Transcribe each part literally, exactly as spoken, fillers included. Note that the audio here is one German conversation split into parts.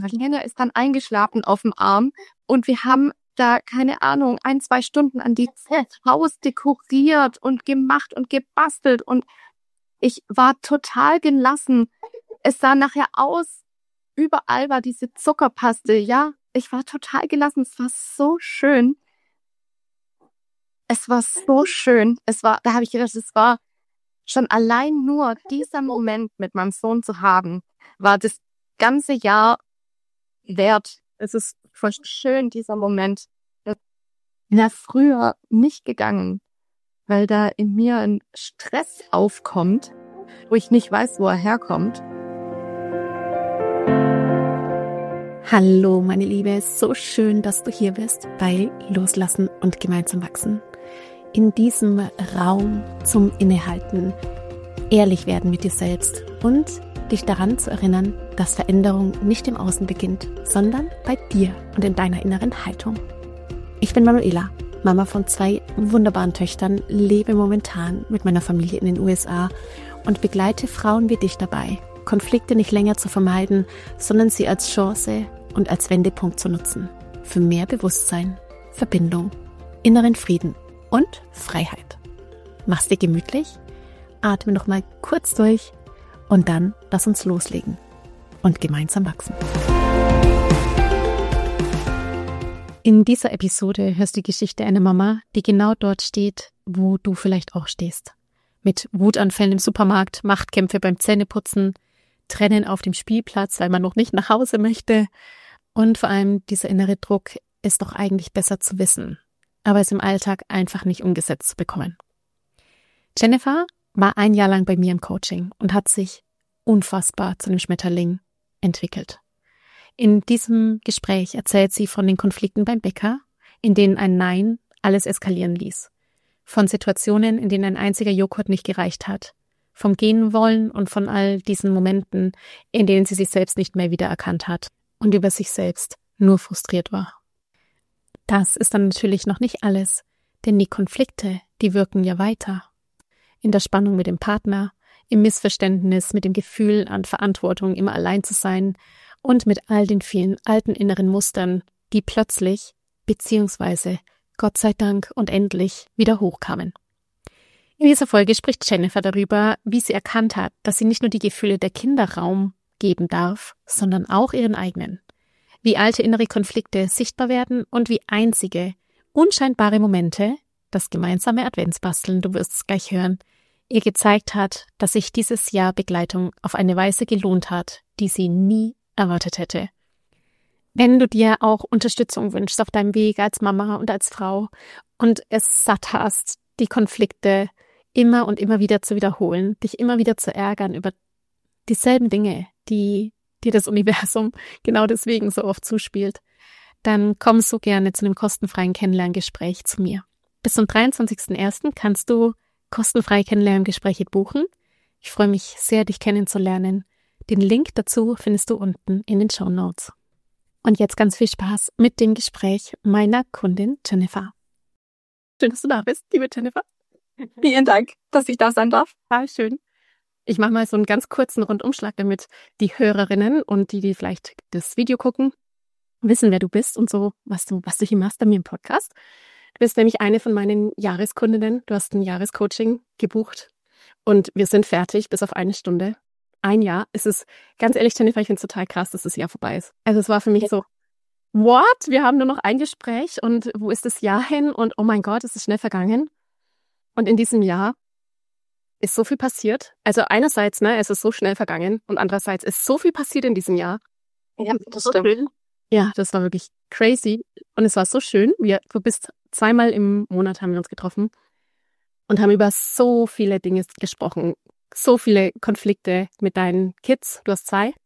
Kleiner ist dann eingeschlafen auf dem Arm und wir haben da, keine Ahnung, ein, zwei Stunden an die Haus dekoriert und gemacht und gebastelt und ich war total gelassen. Es sah nachher aus, überall war diese Zuckerpaste, ja. Ich war total gelassen, es war so schön. Es war so schön. Es war, da habe ich gedacht, es war schon allein nur dieser Moment mit meinem Sohn zu haben, war das ganze Jahr wert. Es ist voll schön, dieser Moment. Ich bin ja früher nicht gegangen, weil da in mir ein Stress aufkommt, wo ich nicht weiß, wo er herkommt. Hallo, meine Liebe, so schön, dass du hier bist bei Loslassen und gemeinsam wachsen. In diesem Raum zum Innehalten, ehrlich werden mit dir selbst und dich daran zu erinnern, dass Veränderung nicht im Außen beginnt, sondern bei dir und in deiner inneren Haltung. Ich bin Manuela, Mama von zwei wunderbaren Töchtern, lebe momentan mit meiner Familie in den U S A und begleite Frauen wie dich dabei, Konflikte nicht länger zu vermeiden, sondern sie als Chance und als Wendepunkt zu nutzen. Für mehr Bewusstsein, Verbindung, inneren Frieden und Freiheit. Mach's dir gemütlich, atme noch mal kurz durch und dann lass uns loslegen und gemeinsam wachsen. In dieser Episode hörst du die Geschichte einer Mama, die genau dort steht, wo du vielleicht auch stehst. Mit Wutanfällen im Supermarkt, Machtkämpfe beim Zähneputzen, Trennen auf dem Spielplatz, weil man noch nicht nach Hause möchte und vor allem dieser innere Druck, ist doch eigentlich besser zu wissen, aber es im Alltag einfach nicht umgesetzt zu bekommen. Jennifer war ein Jahr lang bei mir im Coaching und hat sich unfassbar zu einem Schmetterling entwickelt. In diesem Gespräch erzählt sie von den Konflikten beim Bäcker, in denen ein Nein alles eskalieren ließ, von Situationen, in denen ein einziger Joghurt nicht gereicht hat, vom Gehen wollen und von all diesen Momenten, in denen sie sich selbst nicht mehr wiedererkannt hat und über sich selbst nur frustriert war. Das ist dann natürlich noch nicht alles, denn die Konflikte, die wirken ja weiter. In der Spannung mit dem Partner, im Missverständnis, mit dem Gefühl an Verantwortung, immer allein zu sein und mit all den vielen alten inneren Mustern, die plötzlich, beziehungsweise Gott sei Dank und endlich wieder hochkamen. In dieser Folge spricht Jennifer darüber, wie sie erkannt hat, dass sie nicht nur die Gefühle der Kinder Raum geben darf, sondern auch ihren eigenen. Wie alte innere Konflikte sichtbar werden und wie einzige, unscheinbare Momente, das gemeinsame Adventsbasteln, du wirst es gleich hören, ihr gezeigt hat, dass sich dieses Jahr Begleitung auf eine Weise gelohnt hat, die sie nie erwartet hätte. Wenn du dir auch Unterstützung wünschst auf deinem Weg als Mama und als Frau und es satt hast, die Konflikte immer und immer wieder zu wiederholen, dich immer wieder zu ärgern über dieselben Dinge, die dir das Universum genau deswegen so oft zuspielt, dann komm so gerne zu einem kostenfreien Kennenlerngespräch zu mir. Bis zum dreiundzwanzigsten ersten kannst du kostenfreie Kennenlerngespräche buchen. Ich freue mich sehr, dich kennenzulernen. Den Link dazu findest du unten in den Shownotes. Und jetzt ganz viel Spaß mit dem Gespräch meiner Kundin Jennifer. Schön, dass du da bist, liebe Jennifer. Vielen Dank, dass ich da sein darf. Total schön. Ich mache mal so einen ganz kurzen Rundumschlag, damit die Hörerinnen und die, die vielleicht das Video gucken, wissen, wer du bist und so, was du, was du hier machst bei mir im Podcast. Du bist nämlich eine von meinen Jahreskundinnen. Du hast ein Jahrescoaching gebucht und wir sind fertig, bis auf eine Stunde. Ein Jahr. Es ist, ganz ehrlich, Jennifer, ich finde es total krass, dass das Jahr vorbei ist. Also es war für mich so, what? Wir haben nur noch ein Gespräch und wo ist das Jahr hin? Und oh mein Gott, es ist schnell vergangen. Und in diesem Jahr ist so viel passiert. Also einerseits, ne, es ist so schnell vergangen und andererseits ist so viel passiert in diesem Jahr. Ja, das so stimmt. schön. Ja, das war wirklich crazy. Und es war so schön. Wir, du bist zweimal im Monat haben wir uns getroffen und haben über so viele Dinge gesprochen. So viele Konflikte mit deinen Kids. Du hast zwei.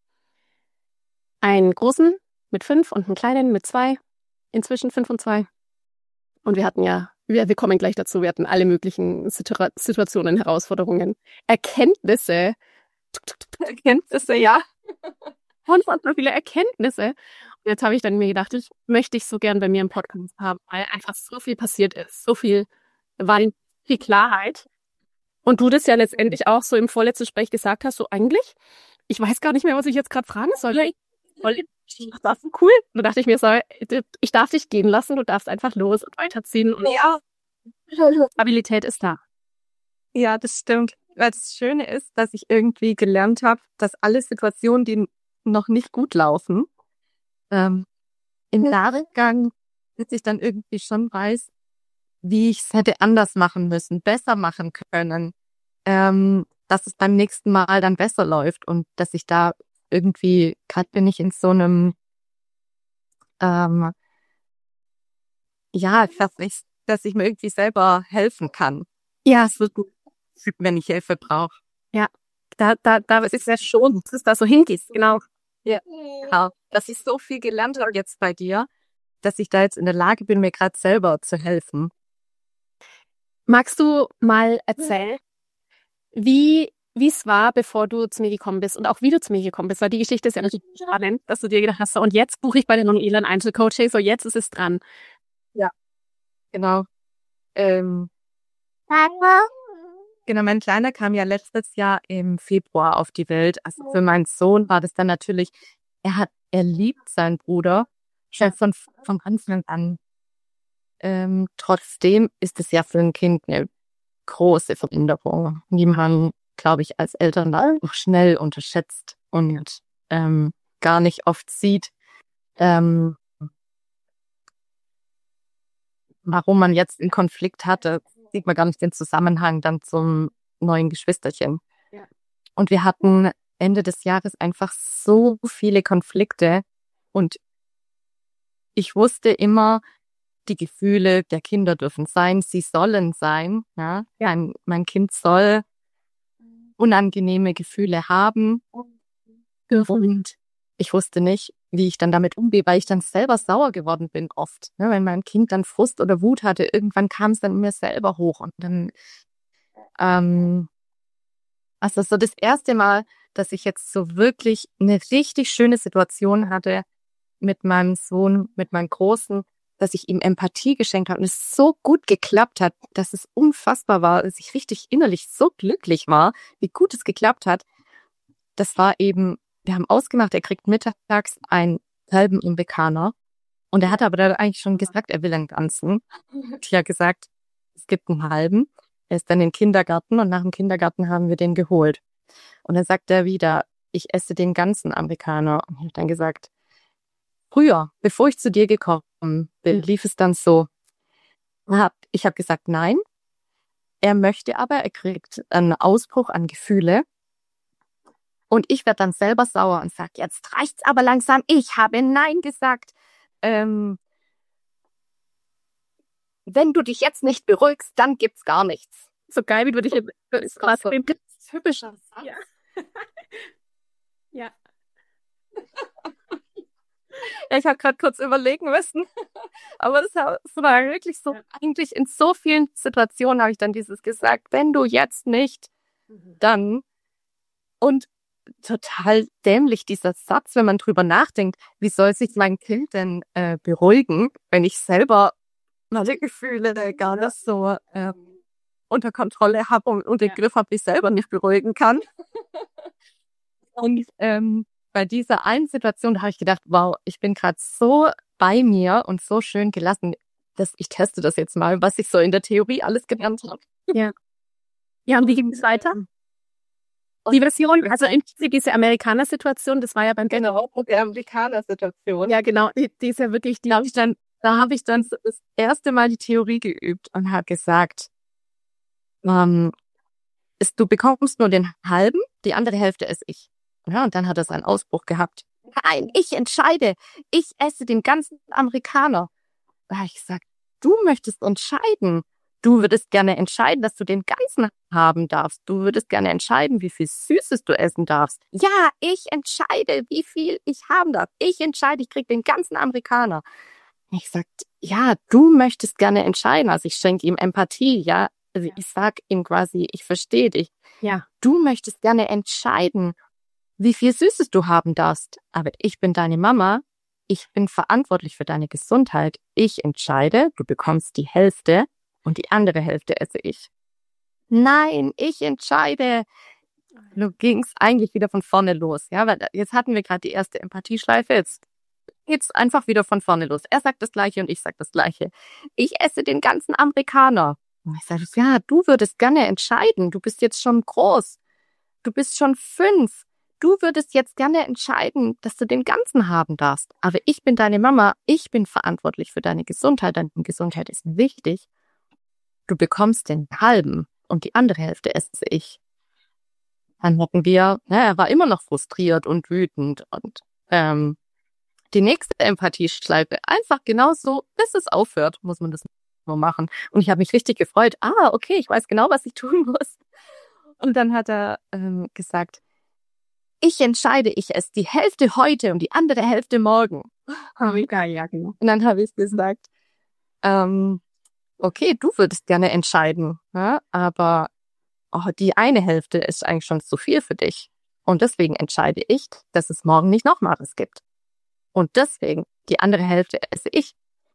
Einen großen mit fünf und einen kleinen mit zwei. Inzwischen fünf und zwei. Und wir hatten ja, wir, wir kommen gleich dazu, wir hatten alle möglichen Situa- Situationen, Herausforderungen, Erkenntnisse. Erkenntnisse, ja. Unfassbar viele Erkenntnisse. Und jetzt habe ich dann mir gedacht, ich möchte ich so gern bei mir im Podcast haben, weil einfach so viel passiert ist. So viel, war viel Klarheit. Und du das ja letztendlich auch so im vorletzten Gespräch gesagt hast, so eigentlich, ich weiß gar nicht mehr, was ich jetzt gerade fragen soll. Und das war cool. Und dann dachte ich mir so, ich darf dich gehen lassen, du darfst einfach los und weiterziehen. Und Ja. Stabilität ist da. Ja, das stimmt. Weil das Schöne ist, dass ich irgendwie gelernt habe, dass alle Situationen, die noch nicht gut laufen, ähm, im Nachgang, dass ich dann irgendwie schon weiß, wie ich es hätte anders machen müssen, besser machen können, ähm, dass es beim nächsten Mal dann besser läuft und dass ich da irgendwie, gerade bin ich in so einem, ähm, ja, dass ich, dass ich mir irgendwie selber helfen kann. Ja, es wird gut. Wenn ich Hilfe brauche. Ja, da, da, da ist es ja schon, dass es da so hingehst, genau. Ja, genau. Dass ich so viel gelernt habe jetzt bei dir, dass ich da jetzt in der Lage bin, mir gerade selber zu helfen. Magst du mal erzählen, wie wie es war, bevor du zu mir gekommen bist und auch wie du zu mir gekommen bist? Weil die Geschichte ist ja natürlich spannend, dass du dir gedacht hast, so, und jetzt buche ich bei der Non-Elan Einzelcoaching, so jetzt ist es dran. Ja, genau. Ähm, genau, mein Kleiner kam ja letztes Jahr im Februar auf die Welt. Also für meinen Sohn war das dann natürlich, er hat, er liebt seinen Bruder schon von, von Anfang an. Ähm, trotzdem ist es ja für ein Kind eine große Veränderung, die man, glaube ich, als Eltern auch schnell unterschätzt und ähm, gar nicht oft sieht, ähm, warum man jetzt einen Konflikt hatte, sieht man gar nicht den Zusammenhang dann zum neuen Geschwisterchen. Ja. Und wir hatten Ende des Jahres einfach so viele Konflikte und ich wusste immer, die Gefühle der Kinder dürfen sein, sie sollen sein. Ja, ja. Mein, mein Kind soll unangenehme Gefühle haben. Und ich wusste nicht, wie ich dann damit umgehe, weil ich dann selber sauer geworden bin oft. Ne? Wenn mein Kind dann Frust oder Wut hatte, irgendwann kam es dann in mir selber hoch. Und dann, ähm, also so das erste Mal, dass ich jetzt so wirklich eine richtig schöne Situation hatte mit meinem Sohn, mit meinem Großen, dass ich ihm Empathie geschenkt habe und es so gut geklappt hat, dass es unfassbar war, dass ich richtig innerlich so glücklich war, wie gut es geklappt hat. Das war eben, wir haben ausgemacht, er kriegt mittags einen halben Amerikaner und er hat aber dann eigentlich schon gesagt, er will einen ganzen. Ich habe gesagt, es gibt einen halben. Er ist dann in den Kindergarten und nach dem Kindergarten haben wir den geholt. Und dann sagt er wieder, ich esse den ganzen Amerikaner. Und ich habe dann gesagt, früher, bevor ich zu dir gekommen bin, lief es dann so. Ich habe gesagt, nein. Er möchte aber, er kriegt einen Ausbruch an Gefühle. Und ich werde dann selber sauer und sage, jetzt reicht's aber langsam. Ich habe Nein gesagt. Ähm, wenn du dich jetzt nicht beruhigst, dann gibt's gar nichts. So geil, wie du dich jetzt ist was so typischer Satz. Ja. Ja. Ich habe gerade kurz überlegen müssen, aber das war wirklich so, ja. Eigentlich in so vielen Situationen habe ich dann dieses gesagt, wenn du jetzt nicht, mhm. dann. Und total dämlich dieser Satz, wenn man drüber nachdenkt, wie soll sich mein Kind denn äh, beruhigen, wenn ich selber meine Gefühle gar nicht so ähm, unter Kontrolle habe und, und den ja. Griff habe, ich selber nicht beruhigen kann. Und ähm, bei dieser einen Situation, da habe ich gedacht, wow, ich bin gerade so bei mir und so schön gelassen, dass ich teste das jetzt mal, was ich so in der Theorie alles gelernt habe. Ja. Ja, und wie ging es weiter? Die Version, also im Prinzip diese Amerikaner-Situation, das war ja beim Genau, die Amerikaner-Situation. Ja, genau, die, die ist ja wirklich, die da habe ich dann, da habe ich dann das erste Mal die Theorie geübt und habe gesagt, ähm, ist, du bekommst nur den halben, die andere Hälfte esse ich. Ja, und dann hat er seinen Ausbruch gehabt. Nein, ich entscheide. Ich esse den ganzen Amerikaner. Da habe ich gesagt, du möchtest entscheiden. Du würdest gerne entscheiden, dass du den ganzen haben darfst. Du würdest gerne entscheiden, wie viel Süßes du essen darfst. Ja, ich entscheide, wie viel ich haben darf. Ich entscheide, ich krieg den ganzen Amerikaner. Ich sag, ja, du möchtest gerne entscheiden. Also ich schenke ihm Empathie, ja. Also ich sag ihm quasi, ich verstehe dich. Ja. Du möchtest gerne entscheiden, wie viel Süßes du haben darfst. Aber ich bin deine Mama. Ich bin verantwortlich für deine Gesundheit. Ich entscheide, du bekommst die Hälfte. Und die andere Hälfte esse ich. Nein, ich entscheide. Du ging's eigentlich wieder von vorne los, ja, weil jetzt hatten wir gerade die erste Empathieschleife, jetzt geht's einfach wieder von vorne los. Er sagt das Gleiche und ich sag das Gleiche. Ich esse den ganzen Amerikaner. Und ich sage, ja, du würdest gerne entscheiden. Du bist jetzt schon groß. Du bist schon fünf. Du würdest jetzt gerne entscheiden, dass du den ganzen haben darfst. Aber ich bin deine Mama. Ich bin verantwortlich für deine Gesundheit. Deine Gesundheit ist wichtig. Du bekommst den halben und die andere Hälfte esse ich. Dann hatten wir, ja, er war immer noch frustriert und wütend und ähm, die nächste Empathieschleife einfach genauso, bis es aufhört, muss man das nur machen. Und ich habe mich richtig gefreut. Ah, okay, ich weiß genau, was ich tun muss. Und dann hat er ähm, gesagt, ich entscheide, ich esse die Hälfte heute und die andere Hälfte morgen. Ja, genau. Und dann habe ich gesagt, ähm, okay, du würdest gerne entscheiden, ja, aber oh, die eine Hälfte ist eigentlich schon zu viel für dich. Und deswegen entscheide ich, dass es morgen nicht nochmal was gibt. Und deswegen, die andere Hälfte esse ich.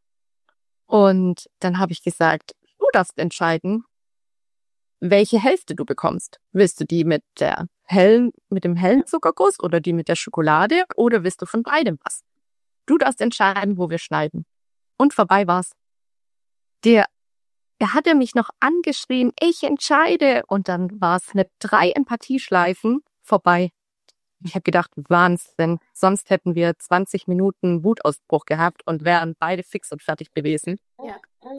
Und dann habe ich gesagt, du darfst entscheiden, welche Hälfte du bekommst. Willst du die mit der hellen, mit dem hellen Zuckerguss oder die mit der Schokolade oder willst du von beidem was? Du darfst entscheiden, wo wir schneiden. Und vorbei war's. Der, er hatte mich noch angeschrien, ich entscheide. Und dann war es eine drei Empathieschleifen vorbei. Ich habe gedacht, Wahnsinn. Sonst hätten wir zwanzig Minuten Wutausbruch gehabt und wären beide fix und fertig gewesen. Ja.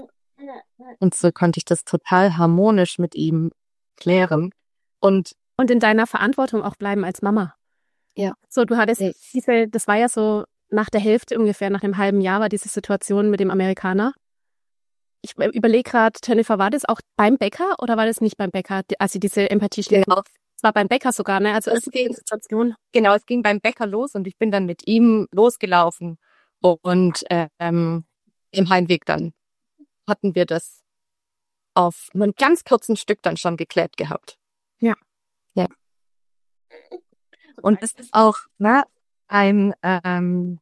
Und so konnte ich das total harmonisch mit ihm klären. Und Und in deiner Verantwortung auch bleiben als Mama. Ja. So, du hattest Ja. diese, das war ja so nach der Hälfte ungefähr, nach einem halben Jahr war diese Situation mit dem Amerikaner. Ich überlege gerade, Jennifer, war das auch beim Bäcker oder war das nicht beim Bäcker, als sie diese Empathie schlägt? Genau. Es war beim Bäcker sogar, ne? Also Es es ging- ging Situation. Genau, es ging beim Bäcker los und ich bin dann mit ihm losgelaufen. Und äh, ähm, im Heimweg dann hatten wir das auf einem ganz kurzen Stück dann schon geklärt gehabt. Ja. Ja. Und es ist auch ne, ein ähm,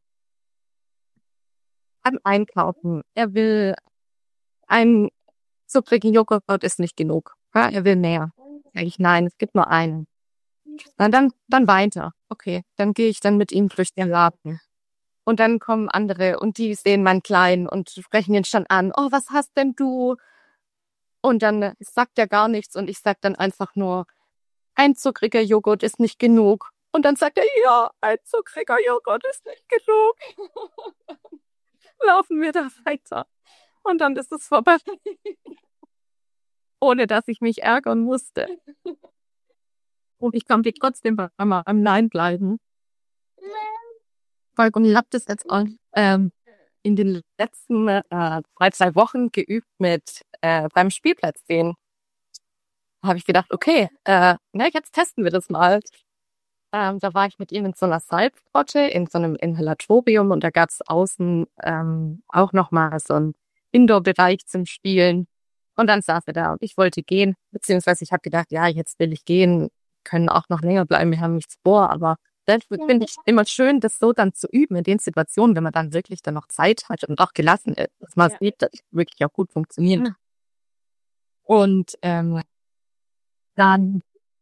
beim Einkaufen. Er will einen zuckrigen Joghurt ist nicht genug. Ja, er will mehr. Sag ich, nein, es gibt nur einen. Na, dann, dann weint er. Okay, dann gehe ich dann mit ihm durch den Laden. Und dann kommen andere und die sehen meinen Kleinen und sprechen ihn schon an. Oh, was hast denn du? Und dann sagt er gar nichts und ich sag dann einfach nur, ein zuckriger Joghurt ist nicht genug. Und dann sagt er, ja, ein zuckriger Joghurt ist nicht genug. Laufen wir da weiter. Und dann ist es vorbei. Ohne dass ich mich ärgern musste. Und ich konnte trotzdem bei Mama am Nein bleiben. Weil ich habe das jetzt auch, ähm, in den letzten äh, zwei, zwei Wochen geübt mit äh, beim Spielplatz gehen. Habe ich gedacht, okay, äh, na, jetzt testen wir das mal. Ähm, da war ich mit ihm in so einer Salzgrotte, in so einem Inhalatorium und da gab es außen ähm, auch nochmal so einen Indoor-Bereich zum Spielen. Und dann saß er da und ich wollte gehen, beziehungsweise ich habe gedacht, ja, jetzt will ich gehen, können auch noch länger bleiben, wir haben nichts vor, aber das finde ich immer schön, das so dann zu üben in den Situationen, wenn man dann wirklich dann noch Zeit hat und auch gelassen ist, dass man Ja. sieht, dass es wirklich auch gut funktioniert. Ja. Und ähm, dann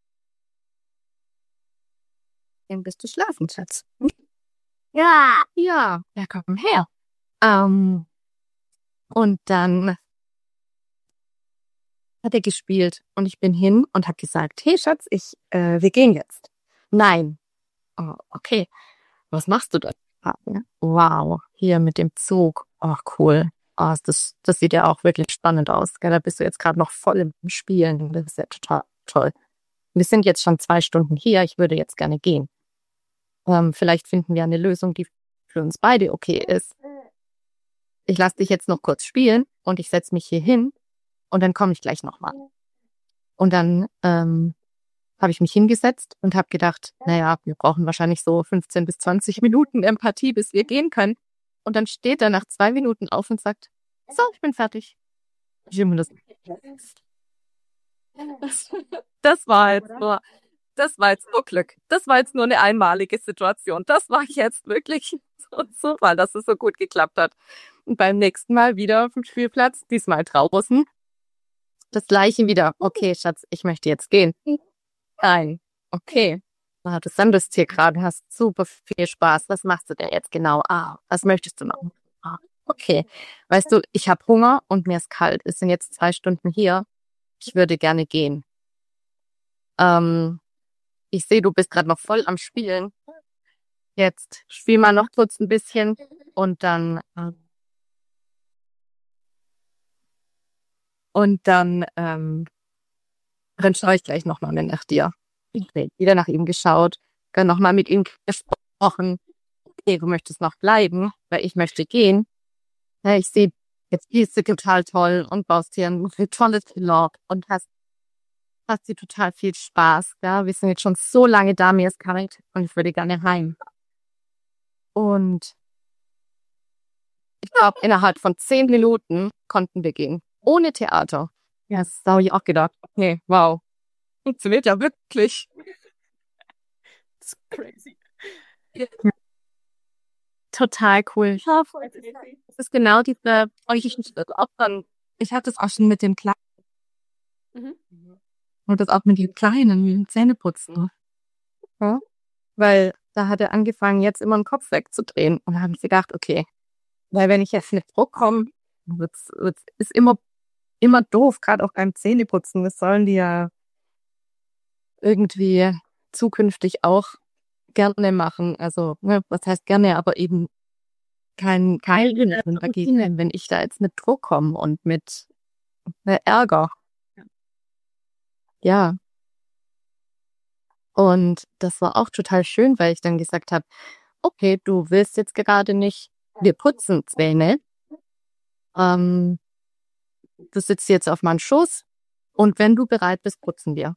dann bist du schlafen, Schatz. Ja, ja, ja, komm her. Ähm, und dann hat er gespielt und ich bin hin und habe gesagt, hey Schatz, ich, äh, wir gehen jetzt. Nein. Oh, okay. Was machst du da? Ah, ja. Wow, hier mit dem Zug. Oh, cool. Oh, das, das sieht ja auch wirklich spannend aus. Gell? Da bist du jetzt gerade noch voll im Spielen. Das ist ja total toll. Wir sind jetzt schon zwei Stunden hier. Ich würde jetzt gerne gehen. Ähm, vielleicht finden wir eine Lösung, die für uns beide okay ist. Ich lasse dich jetzt noch kurz spielen und ich setze mich hier hin und dann komme ich gleich nochmal. Und dann ähm, habe ich mich hingesetzt und habe gedacht, naja, wir brauchen wahrscheinlich so fünfzehn bis zwanzig Minuten Empathie, bis wir gehen können. Und dann steht er nach zwei Minuten auf und sagt, so, ich bin fertig. Ich immer das, das, das war jetzt nur, das war jetzt nur Glück. Das war jetzt nur eine einmalige Situation. Das war jetzt wirklich so Zufall, dass es so gut geklappt hat. Und beim nächsten Mal wieder auf dem Spielplatz, diesmal draußen, das gleiche wieder. Okay, Schatz, ich möchte jetzt gehen. Nein, okay, ah, du sandelst hier gerade, hast super viel Spaß. Was machst du denn jetzt genau? Ah, was möchtest du noch? Ah, okay. Weißt du, ich habe Hunger und mir ist kalt. Es sind jetzt zwei Stunden hier. Ich würde gerne gehen. Ähm, ich sehe, du bist gerade noch voll am Spielen. Jetzt spiel mal noch kurz ein bisschen und dann äh, und dann ähm, dann schaue ich gleich nochmal nach dir. Ich bin wieder nach ihm geschaut, dann nochmal mit ihm gesprochen. Okay, du möchtest noch bleiben, weil ich möchte gehen. Ja, ich sehe, jetzt gehst du total toll und baust hier ein tolles Vlog und hast, hast dir total viel Spaß. Ja, wir sind jetzt schon so lange da, mir ist kalt und ich würde gerne heim. Und ich glaube, innerhalb von zehn Minuten konnten wir gehen. Ohne Theater. Ja, das habe ich auch gedacht. Okay, wow. Funktioniert ja wirklich. Das ist crazy. Ja. Total cool. Ja, das ist genau diese, oh, ich, ich, auch dann, ich hatte das auch schon mit dem Kleinen. Mhm. Und das auch mit den Kleinen, mit dem Zähneputzen. Ja? Weil da hat er angefangen, jetzt immer den Kopf wegzudrehen. Und da habe ich gedacht, okay, weil wenn ich jetzt mit Druck komme, wird's, wird's, ist immer, immer doof, gerade auch beim Zähneputzen. Das sollen die ja irgendwie zukünftig auch gerne machen. Also, ne, was heißt gerne, aber eben kein, kein dagegen, wenn ich da jetzt mit Druck komme und mit äh, Ärger. Ja. Und das war auch total schön, weil ich dann gesagt habe, okay, du willst jetzt gerade nicht, wir putzen Zähne. Ähm, du sitzt jetzt auf meinem Schoß und wenn du bereit bist, putzen wir.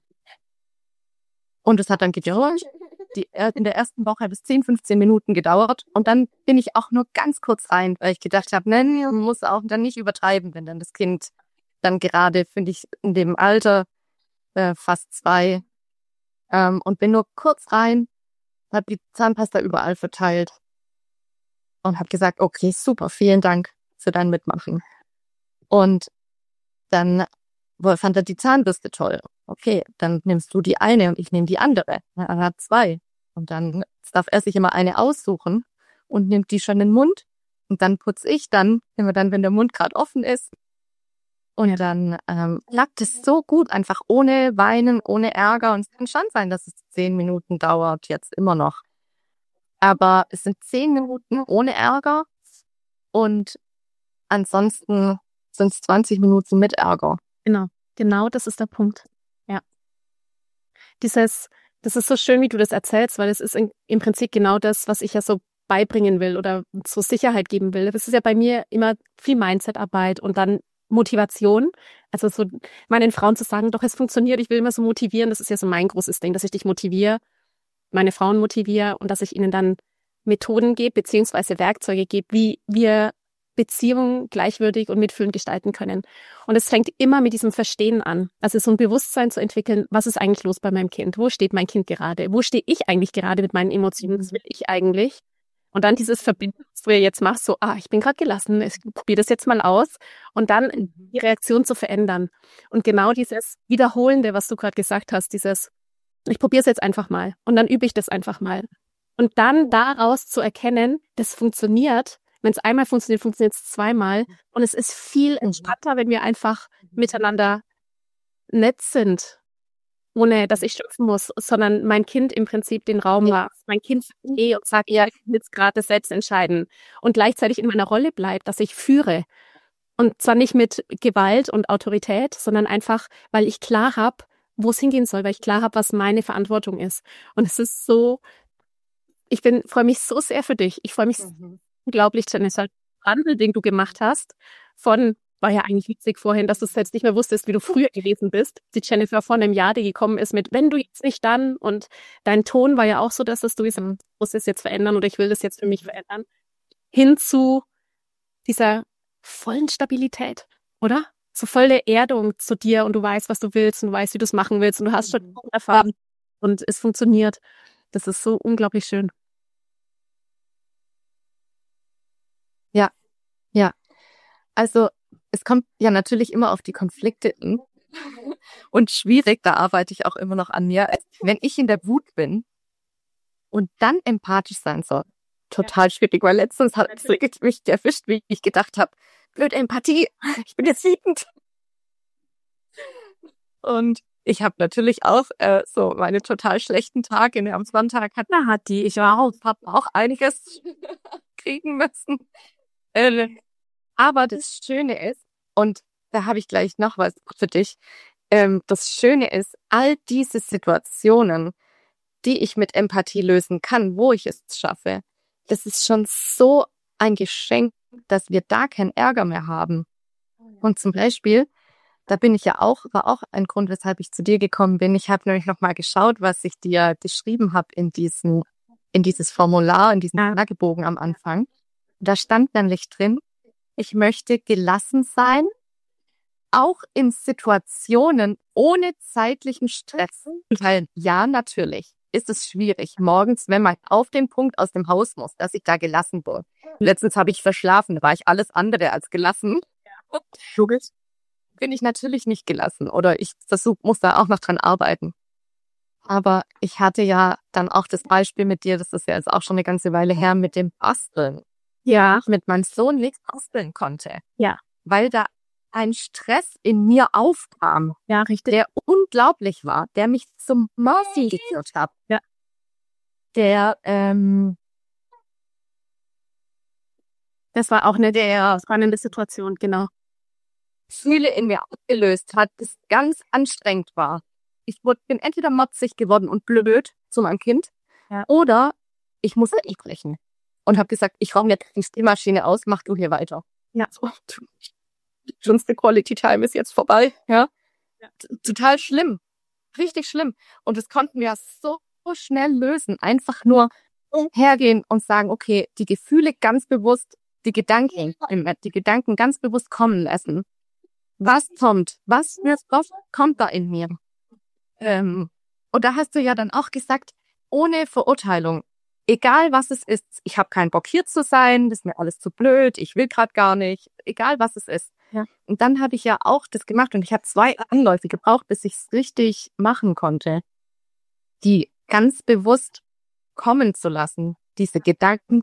Und es hat dann gedauert. Die, in der ersten Woche hat es zehn, fünfzehn Minuten gedauert. Und dann bin ich auch nur ganz kurz rein, weil ich gedacht habe, nein, man muss auch dann nicht übertreiben, wenn dann das Kind dann gerade, finde ich, in dem Alter, äh, fast zwei, ähm, und bin nur kurz rein, habe die Zahnpasta überall verteilt und habe gesagt, okay, super, vielen Dank für dein Mitmachen. Und dann fand er die Zahnbürste toll. Okay, dann nimmst du die eine und ich nehme die andere. Er hat zwei. Und dann darf er sich immer eine aussuchen und nimmt die schon in den Mund. Und dann putze ich dann, immer dann, wenn der Mund gerade offen ist. Und dann ähm, klappt es so gut, einfach ohne Weinen, ohne Ärger. Und es kann schon sein, dass es zehn Minuten dauert, jetzt immer noch. Aber es sind zehn Minuten ohne Ärger und ansonsten sind es zwanzig Minuten mit Ärger. Genau, genau das ist der Punkt. Ja. Dieses, das ist so schön, wie du das erzählst, weil es ist in, im Prinzip genau das, was ich ja so beibringen will oder so Sicherheit geben will. Das ist ja bei mir immer viel Mindset-Arbeit und dann Motivation. Also so meinen Frauen zu sagen, doch, es funktioniert, ich will immer so motivieren. Das ist ja so mein großes Ding, dass ich dich motiviere, meine Frauen motiviere und dass ich ihnen dann Methoden gebe, beziehungsweise Werkzeuge gebe, wie wir Beziehungen gleichwürdig und mitfühlend gestalten können. Und es fängt immer mit diesem Verstehen an. Also so ein Bewusstsein zu entwickeln, was ist eigentlich los bei meinem Kind? Wo steht mein Kind gerade? Wo stehe ich eigentlich gerade mit meinen Emotionen? Was will ich eigentlich? Und dann dieses Verbinden, was du ja jetzt machst, so, ah, ich bin gerade gelassen, ich probiere das jetzt mal aus. Und dann die Reaktion zu verändern. Und genau dieses Wiederholende, was du gerade gesagt hast, dieses, ich probiere es jetzt einfach mal. Und dann übe ich das einfach mal. Und dann daraus zu erkennen, das funktioniert. Wenn es einmal funktioniert, funktioniert es zweimal. Und es ist viel entspannter, wenn wir einfach miteinander nett sind, ohne dass ich schimpfen muss, sondern mein Kind im Prinzip den Raum hat. Mein Kind versteht und sagt, ja, ich will jetzt gerade selbst entscheiden. Und gleichzeitig in meiner Rolle bleibt, dass ich führe. Und zwar nicht mit Gewalt und Autorität, sondern einfach, weil ich klar habe, wo es hingehen soll, weil ich klar habe, was meine Verantwortung ist. Und es ist so, ich bin freue mich so sehr für dich. Ich freue mich mhm. unglaublich, Jennifer, Wandel, den du gemacht hast, von, war ja eigentlich witzig vorhin, dass du selbst nicht mehr wusstest, wie du früher gewesen bist. Die Jennifer vor einem Jahr, die gekommen ist mit, wenn du jetzt nicht dann, und dein Ton war ja auch so, dass du gesagt hast, ich muss das jetzt verändern oder ich will das jetzt für mich verändern, hin zu dieser vollen Stabilität, oder? So volle Erdung zu dir und du weißt, was du willst und du weißt, wie du es machen willst und du hast schon erfahren und es funktioniert. Das ist so unglaublich schön. Ja, ja. Also es kommt ja natürlich immer auf die Konflikte Und schwierig, da arbeite ich auch immer noch an mir, wenn ich in der Wut bin und dann empathisch sein soll. Total schwierig, weil letztens hat es mich erwischt, wie ich gedacht habe, blöde Empathie, ich bin jetzt wütend. Und ich habe natürlich auch äh, so meine total schlechten Tage. Ne? Am Sonntag hat, na, hat die, ich war auch, hab auch einiges kriegen müssen. Äh, aber das Schöne ist, und da habe ich gleich noch was für dich, ähm, das Schöne ist, all diese Situationen, die ich mit Empathie lösen kann, wo ich es schaffe, das ist schon so ein Geschenk, dass wir da keinen Ärger mehr haben. Und zum Beispiel, da bin ich ja auch, war auch ein Grund, weshalb ich zu dir gekommen bin. Ich habe nämlich noch mal geschaut, was ich dir geschrieben habe in diesen, in dieses Formular, in diesen Fragebogen am Anfang. Da stand nämlich drin, ich möchte gelassen sein, auch in Situationen ohne zeitlichen Stress. Weil ja, natürlich ist es schwierig, morgens, wenn man auf den Punkt aus dem Haus muss, dass ich da gelassen bin. Letztens habe ich verschlafen, da war ich alles andere als gelassen. Logisch. Bin ich natürlich nicht gelassen oder ich versuch, muss da auch noch dran arbeiten. Aber ich hatte ja dann auch das Beispiel mit dir, das ist ja jetzt auch schon eine ganze Weile her, mit dem Basteln. Ja. Ich mit meinem Sohn nichts basteln konnte. Ja. Weil da ein Stress in mir aufkam, Ja, richtig. der unglaublich war, der mich zum Morphin geführt hat. Ja. Der, ähm, Das war auch eine der spannende Situation, genau. Gefühle in mir abgelöst hat, das ganz anstrengend war. Ich wurde, bin entweder motzig geworden und blöd zu meinem Kind, ja. oder ich musste brechen und habe gesagt, ich räume jetzt die Spülmaschine aus, mach du hier weiter. Ja. So, die schönste Quality Time ist jetzt vorbei, ja. ja. Total schlimm, richtig schlimm. Und das konnten wir so schnell lösen, einfach nur hergehen und sagen, okay, die Gefühle ganz bewusst, die Gedanken, die Gedanken ganz bewusst kommen lassen. Was kommt? Was was kommt da in mir? Ähm, und da hast du ja dann auch gesagt, ohne Verurteilung, egal was es ist, ich habe keinen Bock hier zu sein, das ist mir alles zu blöd, ich will gerade gar nicht, egal was es ist. Ja. Und dann habe ich ja auch das gemacht und ich habe zwei Anläufe gebraucht, bis ich es richtig machen konnte, die ganz bewusst kommen zu lassen, diese Gedanken.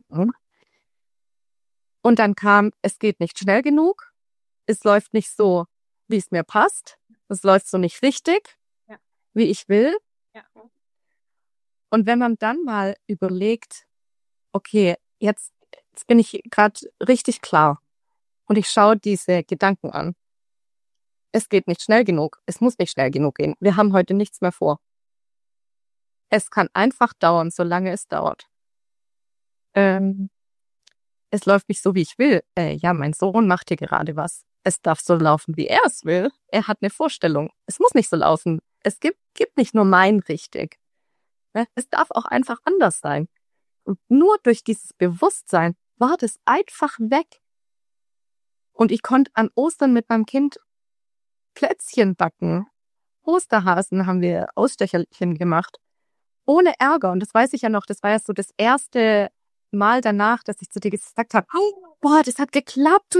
Und dann kam, es geht nicht schnell genug, es läuft nicht so, wie es mir passt, es läuft so nicht richtig, ja. wie ich will. Ja. Und wenn man dann mal überlegt, okay, jetzt, jetzt bin ich gerade richtig klar und ich schaue diese Gedanken an. Es geht nicht schnell genug, es muss nicht schnell genug gehen. Wir haben heute nichts mehr vor. Es kann einfach dauern, solange es dauert. Ähm, es läuft nicht so, wie ich will. Äh, ja, mein Sohn macht hier gerade was. Es darf so laufen, wie er es will. Er hat eine Vorstellung. Es muss nicht so laufen. Es gibt, gibt nicht nur mein richtig. Es darf auch einfach anders sein. Und nur durch dieses Bewusstsein war das einfach weg. Und ich konnte an Ostern mit meinem Kind Plätzchen backen. Osterhasen haben wir Ausstecherchen gemacht. Ohne Ärger. Und das weiß ich ja noch, das war ja so das erste Mal danach, dass ich zu dir gesagt habe, oh, boah, das hat geklappt.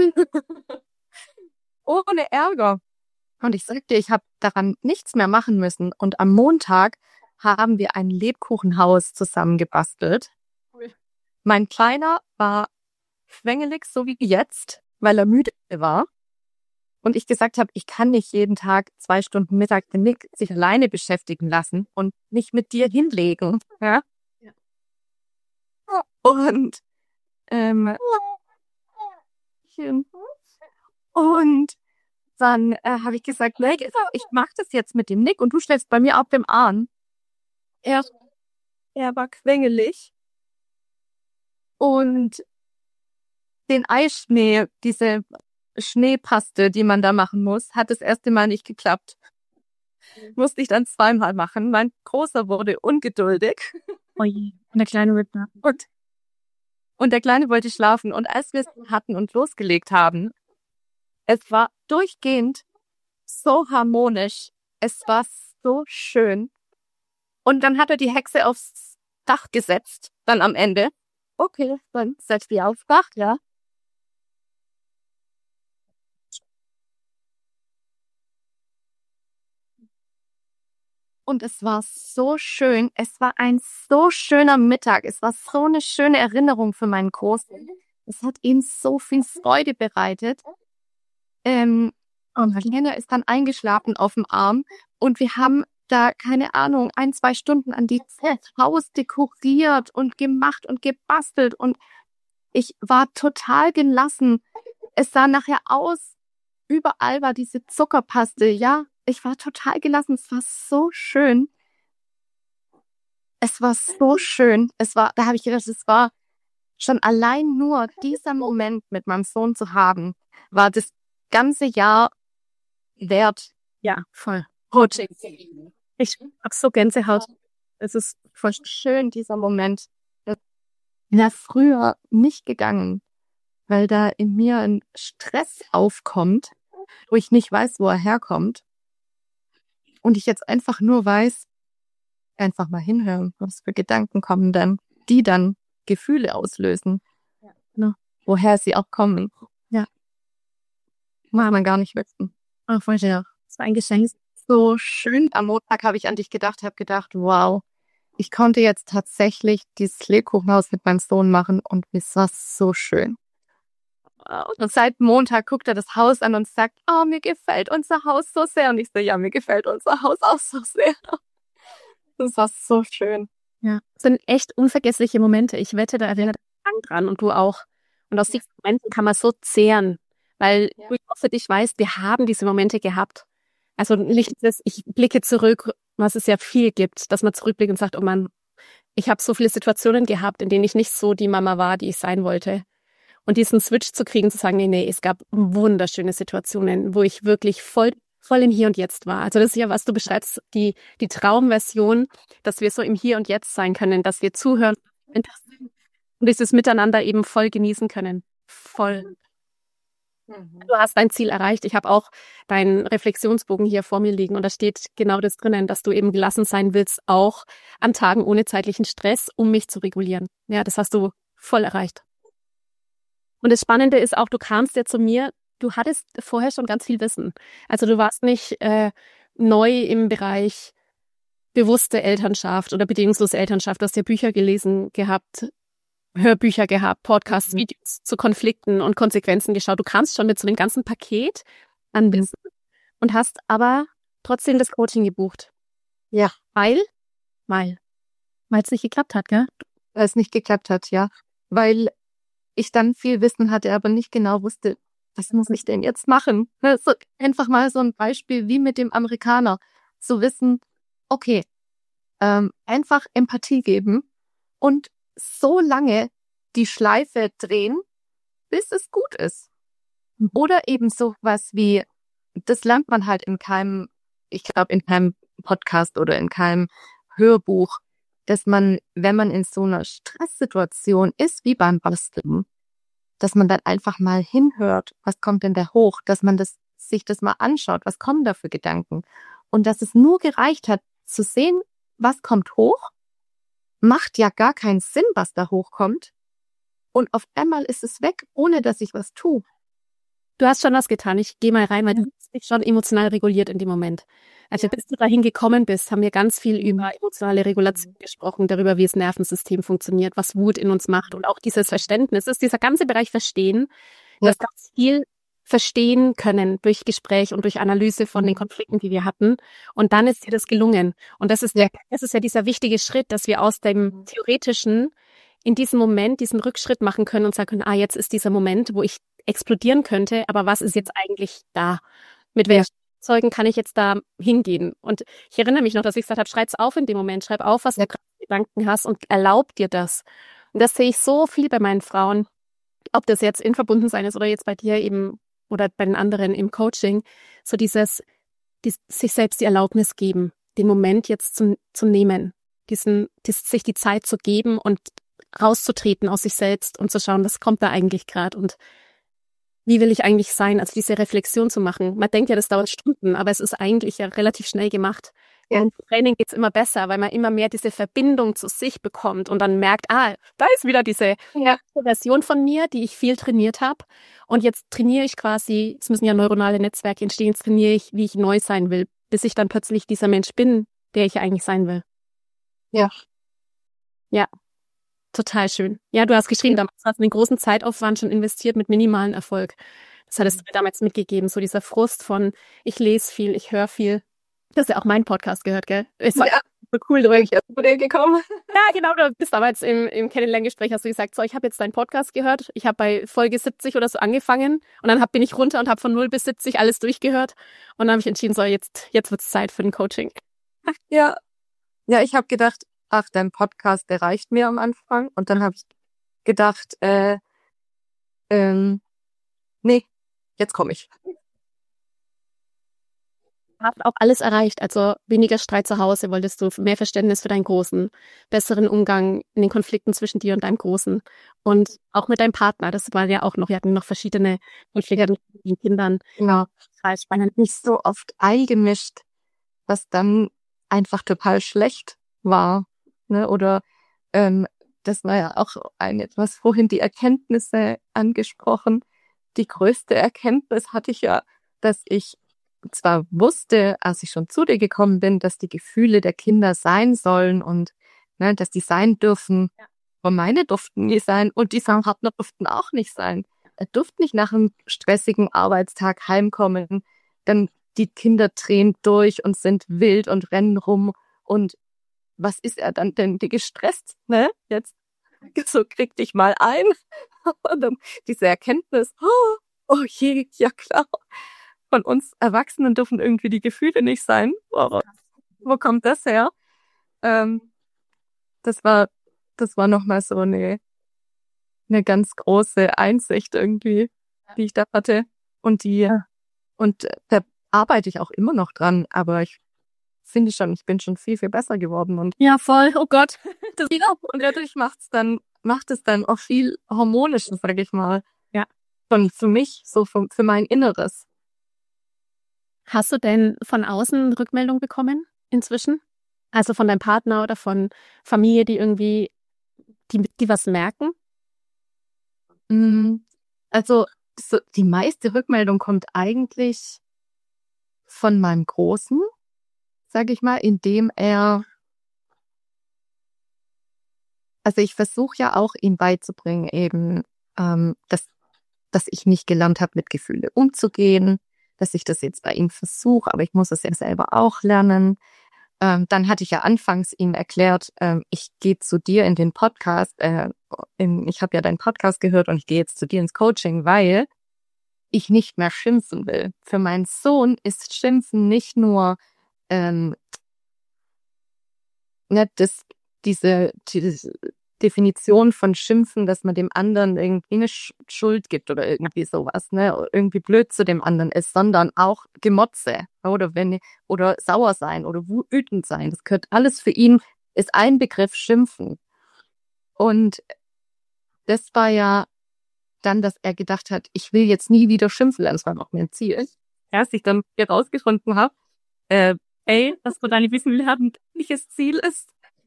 Ohne Ärger. Und ich sagte, ich habe daran nichts mehr machen müssen. Und am Montag haben wir ein Lebkuchenhaus zusammen gebastelt. Cool. Mein Kleiner war schwängelig, so wie jetzt, weil er müde war. Und ich gesagt habe, ich kann nicht jeden Tag zwei Stunden Mittag den Nick sich alleine beschäftigen lassen und nicht mit dir hinlegen. Ja? Ja. Und ähm, und dann äh, habe ich gesagt, Nick, ich mache das jetzt mit dem Nick und du schläfst bei mir auf dem Arm. Er, er war quengelig. Und den Eischnee, diese Schneepaste, die man da machen muss, hat das erste Mal nicht geklappt. Mhm. Musste ich dann zweimal machen. Mein Großer wurde ungeduldig. Ui, und der Kleine wird nach. Und, und der Kleine wollte schlafen. Und als wir es hatten und losgelegt haben, es war durchgehend so harmonisch. Es war so schön. Und dann hat er die Hexe aufs Dach gesetzt, dann am Ende. Okay, dann setzt die aufs Dach, ja. Und es war so schön. Es war ein so schöner Mittag. Es war so eine schöne Erinnerung für meinen Großen. Es hat ihm so viel Freude bereitet. Ähm, und Lena ist dann eingeschlafen auf dem Arm. Und wir haben da, keine Ahnung, ein, zwei Stunden an die Haus dekoriert und gemacht und gebastelt. Und ich war total gelassen. Es sah nachher aus, überall war diese Zuckerpaste, ja. Ich war total gelassen. Es war so schön. Es war so schön. Es war, da habe ich gedacht, es war schon allein nur dieser Moment mit meinem Sohn zu haben, war das ganze Jahr wert. Ja, voll. Coaching. Ich hab so Gänsehaut. Es ist voll schön, dieser Moment. Ich bin da früher nicht gegangen, weil da in mir ein Stress aufkommt, wo ich nicht weiß, wo er herkommt. Und ich jetzt einfach nur weiß, einfach mal hinhören, was für Gedanken kommen dann, die dann Gefühle auslösen. Ja. Ne? Woher sie auch kommen. Ja. Mag man gar nicht wissen. Ach, voll schön. Das war ein Geschenk. So schön. Am Montag habe ich an dich gedacht, habe gedacht, wow, ich konnte jetzt tatsächlich dieses Lebkuchenhaus mit meinem Sohn machen und es war so schön. Und seit Montag guckt er das Haus an und sagt, oh, mir gefällt unser Haus so sehr. Und ich so, ja, mir gefällt unser Haus auch so sehr. Das war so schön. Ja, das sind echt unvergessliche Momente. Ich wette, da erinnert mich dran und du auch. Und aus diesen Momenten kann man so zehren, weil ja. Du auch für dich weißt, wir haben diese Momente gehabt. Also nicht dieses, ich blicke zurück, was es ja viel gibt, dass man zurückblickt und sagt, oh Mann, ich habe so viele Situationen gehabt, in denen ich nicht so die Mama war, die ich sein wollte. Und diesen Switch zu kriegen, zu sagen, nee, nee, es gab wunderschöne Situationen, wo ich wirklich voll voll im Hier und Jetzt war. Also das ist ja, was du beschreibst, die die Traumversion, dass wir so im Hier und Jetzt sein können, dass wir zuhören und dieses Miteinander eben voll genießen können. Voll. Mhm. Du hast dein Ziel erreicht. Ich habe auch deinen Reflexionsbogen hier vor mir liegen und da steht genau das drinnen, dass du eben gelassen sein willst, auch an Tagen ohne zeitlichen Stress, um mich zu regulieren. Ja, das hast du voll erreicht. Und das Spannende ist auch, du kamst ja zu mir, du hattest vorher schon ganz viel Wissen. Also du warst nicht äh, neu im Bereich bewusste Elternschaft oder bedingungslose Elternschaft. Du hast ja Bücher gelesen gehabt, Hörbücher gehabt, Podcasts, mhm. Videos zu Konflikten und Konsequenzen geschaut. Du kamst schon mit so einem ganzen Paket an Wissen und hast aber trotzdem das Coaching gebucht. Ja. Weil? Weil. Weil es nicht geklappt hat, gell? Weil es nicht geklappt hat, ja. Weil ich dann viel Wissen hatte, aber nicht genau wusste, was muss ich denn jetzt machen? So, einfach mal so ein Beispiel wie mit dem Amerikaner. Zu wissen, okay, ähm, einfach Empathie geben und so lange die Schleife drehen, bis es gut ist. Oder eben so was wie, das lernt man halt in keinem, ich glaube, in keinem Podcast oder in keinem Hörbuch, dass man, wenn man in so einer Stresssituation ist, wie beim Basteln, dass man dann einfach mal hinhört, was kommt denn da hoch, dass man das, sich das mal anschaut, was kommen da für Gedanken. Und dass es nur gereicht hat, zu sehen, was kommt hoch, macht ja gar keinen Sinn, was da hochkommt. Und auf einmal ist es weg, ohne dass ich was tue. Du hast schon was getan. Ich gehe mal rein, weil du bist dich schon emotional reguliert in dem Moment. Also bis du dahin gekommen bist, haben wir ganz viel über emotionale Regulation gesprochen, darüber, wie das Nervensystem funktioniert, was Wut in uns macht und auch dieses Verständnis. Es ist dieser ganze Bereich Verstehen, ja. Das ganz viel verstehen können durch Gespräch und durch Analyse von den Konflikten, die wir hatten. Und dann ist dir das gelungen. Und das ist, ja. das ist ja dieser wichtige Schritt, dass wir aus dem Theoretischen in diesem Moment diesen Rückschritt machen können und sagen können, ah, jetzt ist dieser Moment, wo ich explodieren könnte, aber was ist jetzt eigentlich da? Mit welchen Zeugen kann ich jetzt da hingehen? Und ich erinnere mich noch, dass ich gesagt habe, schreib's auf in dem Moment, schreib auf, was du gerade Gedanken hast und erlaub dir das. Und das sehe ich so viel bei meinen Frauen, ob das jetzt in Verbundensein ist oder jetzt bei dir eben oder bei den anderen im Coaching, so dieses, dies, sich selbst die Erlaubnis geben, den Moment jetzt zu, zu nehmen, diesen, dies, sich die Zeit zu geben und rauszutreten aus sich selbst und zu schauen, was kommt da eigentlich gerade und wie will ich eigentlich sein, also diese Reflexion zu machen. Man denkt ja, das dauert Stunden, aber es ist eigentlich ja relativ schnell gemacht. Ja. Und im Training geht's immer besser, weil man immer mehr diese Verbindung zu sich bekommt und dann merkt, ah, da ist wieder diese ja. Version von mir, die ich viel trainiert habe. Und jetzt trainiere ich quasi, es müssen ja neuronale Netzwerke entstehen, jetzt trainiere ich, wie ich neu sein will, bis ich dann plötzlich dieser Mensch bin, der ich ja eigentlich sein will. Ja. Ja, total schön. Ja, du hast geschrieben, damals hast du einen großen Zeitaufwand schon investiert mit minimalen Erfolg. Das hattest du mir damals mitgegeben, so dieser Frust von, ich lese viel, ich höre viel. Du hast ja auch meinen Podcast gehört, gell? Es war Ja. so cool, du Ich erst zu dir gekommen. Ja, genau, du bist damals im, im Kennenlerngespräch, hast du gesagt, so, ich habe jetzt deinen Podcast gehört, ich habe bei Folge siebzig oder so angefangen und dann hab, bin ich runter und habe von null bis siebzig alles durchgehört und dann habe ich entschieden, so, jetzt, jetzt wird's Zeit für ein Coaching. Ja. Ja, ich habe gedacht, ach, dein Podcast, der reicht mir am Anfang. Und dann habe ich gedacht, äh, ähm, nee, jetzt komme ich. Hast auch alles erreicht, also weniger Streit zu Hause, wolltest du mehr Verständnis für deinen Großen, besseren Umgang in den Konflikten zwischen dir und deinem Großen und auch mit deinem Partner, das war ja auch noch, wir hatten noch verschiedene Konflikte mit den Kindern. Genau. Spannend. Nicht so oft eingemischt, was dann einfach total schlecht war, ne? Oder ähm, das war ja auch ein etwas vorhin die Erkenntnisse angesprochen. Die größte Erkenntnis hatte ich ja, dass ich zwar wusste, als ich schon zu dir gekommen bin, dass die Gefühle der Kinder sein sollen und ne, dass die sein dürfen. Ja. Aber meine durften nie sein und die Partner durften auch nicht sein. Er durfte nicht nach einem stressigen Arbeitstag heimkommen, dann die Kinder drehen durch und sind wild und rennen rum und was ist er dann denn die gestresst, ne? Jetzt so krieg dich mal ein. Und dann diese Erkenntnis, oh, oh je, ja klar. Von uns Erwachsenen dürfen irgendwie die Gefühle nicht sein. Oh, wo kommt das her? Ähm, das war, das war nochmal so eine, eine ganz große Einsicht irgendwie, die ich da hatte. Und die, ja. und da arbeite ich auch immer noch dran, aber ich finde schon, ich bin schon viel, viel besser geworden. Und ja, voll, oh Gott. Das, ja, und dadurch macht's dann, macht es dann auch viel harmonischer, sag ich mal. Ja. Schon für mich, so für, für mein Inneres. Hast du denn von außen Rückmeldung bekommen inzwischen? Also von deinem Partner oder von Familie, die irgendwie, die, die was merken? Also so, die meiste Rückmeldung kommt eigentlich von meinem Großen, sag ich mal, indem er, also ich versuche ja auch, ihm beizubringen eben, ähm, dass, dass ich nicht gelernt habe, mit Gefühle umzugehen, dass ich das jetzt bei ihm versuche, aber ich muss es ja selber auch lernen. Ähm, dann hatte ich ja anfangs ihm erklärt, ähm, ich gehe zu dir in den Podcast, äh, in, ich habe ja deinen Podcast gehört und ich gehe jetzt zu dir ins Coaching, weil ich nicht mehr schimpfen will. Für meinen Sohn ist Schimpfen nicht nur ähm, ne, das, diese, diese Definition von Schimpfen, dass man dem anderen irgendwie eine Schuld gibt oder irgendwie sowas, ne, oder irgendwie blöd zu dem anderen ist, sondern auch Gemotze oder wenn oder sauer sein oder wütend sein. Das gehört alles für ihn, ist ein Begriff Schimpfen. Und das war ja dann, dass er gedacht hat, ich will jetzt nie wieder schimpfen lernen. Das war auch mein Ziel. Erst ich dann herausgefunden habe, äh, ey, dass wir deine Wissen lernen, welches Ziel ist.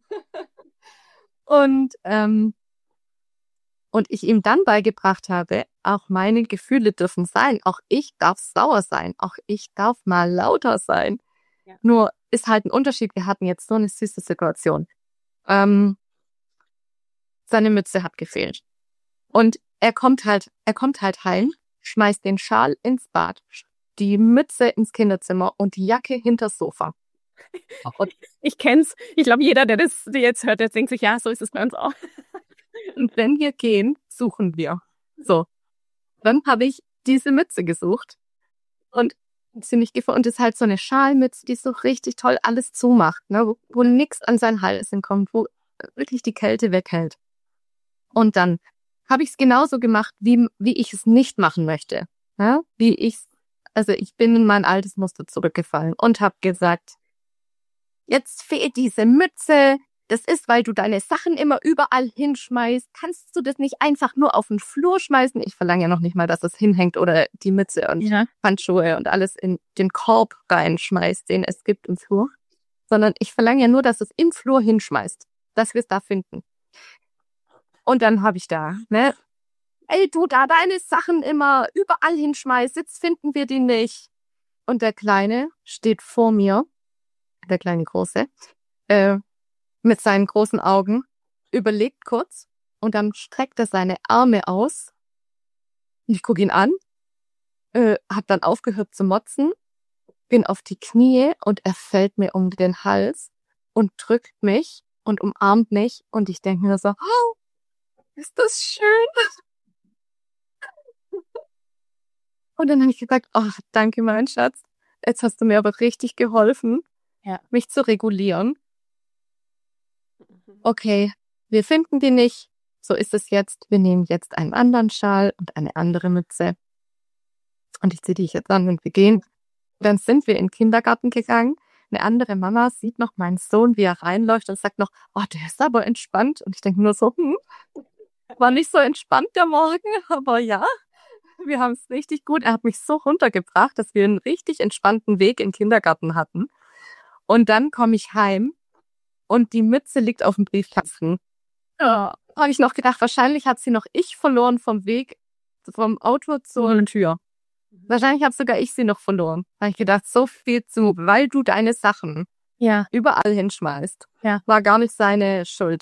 Und ähm, und ich ihm dann beigebracht habe, auch meine Gefühle dürfen sein, auch ich darf sauer sein, auch ich darf mal lauter sein. Ja. Nur ist halt ein Unterschied, wir hatten jetzt so eine süße Situation. Ähm, seine Mütze hat gefehlt. Und er kommt halt, er kommt halt heim, schmeißt den Schal ins Bad, die Mütze ins Kinderzimmer und die Jacke hinters Sofa. Und ich kenn's. Ich glaube, jeder, der das jetzt hört, der denkt sich, ja, so ist es bei uns auch. Und wenn wir gehen, suchen wir. So. Dann habe ich diese Mütze gesucht und ziemlich gefunden. Und das ist halt so eine Schalmütze, die so richtig toll alles zumacht, ne, wo, wo nichts an seinen Hals kommt, wo wirklich die Kälte weghält. Und dann habe ich es genauso gemacht, wie wie ich es nicht machen möchte. Ja? Wie ich, also ich bin in mein altes Muster zurückgefallen und habe gesagt, jetzt fehlt diese Mütze. Das ist, weil du deine Sachen immer überall hinschmeißt. Kannst du das nicht einfach nur auf den Flur schmeißen? Ich verlange ja noch nicht mal, dass es hinhängt oder die Mütze und ja. Handschuhe und alles in den Korb reinschmeißt, den es gibt im Flur. Sondern ich verlange ja nur, dass es im Flur hinschmeißt, dass wir es da finden. Und dann habe ich da, ne, ey, du da deine Sachen immer überall hinschmeißt, jetzt finden wir die nicht. Und der Kleine steht vor mir, der kleine Große, äh, mit seinen großen Augen, überlegt kurz und dann streckt er seine Arme aus. Ich gucke ihn an, äh, hab dann aufgehört zu motzen, bin auf die Knie und er fällt mir um den Hals und drückt mich und umarmt mich und ich denke mir so, oh, ist das schön. Und dann habe ich gesagt, oh, danke, mein Schatz. Jetzt hast du mir aber richtig geholfen, Ja. mich zu regulieren. Okay, wir finden die nicht. So ist es jetzt. Wir nehmen jetzt einen anderen Schal und eine andere Mütze. Und ich ziehe die jetzt an und wir gehen. Dann sind wir in den Kindergarten gegangen. Eine andere Mama sieht noch meinen Sohn, wie er reinläuft und sagt noch, oh, der ist aber entspannt. Und ich denke nur so, hm, war nicht so entspannt der Morgen, aber ja. Wir haben es richtig gut. Er hat mich so runtergebracht, dass wir einen richtig entspannten Weg in den Kindergarten hatten. Und dann komme ich heim und die Mütze liegt auf dem Briefkasten. Ja, habe ich noch gedacht, wahrscheinlich hat sie noch ich verloren vom Weg vom Auto zur Tür. Wahrscheinlich habe sogar ich sie noch verloren. Habe ich gedacht, so viel zu, weil du deine Sachen Ja. überall hinschmeißt. Ja. War gar nicht seine Schuld.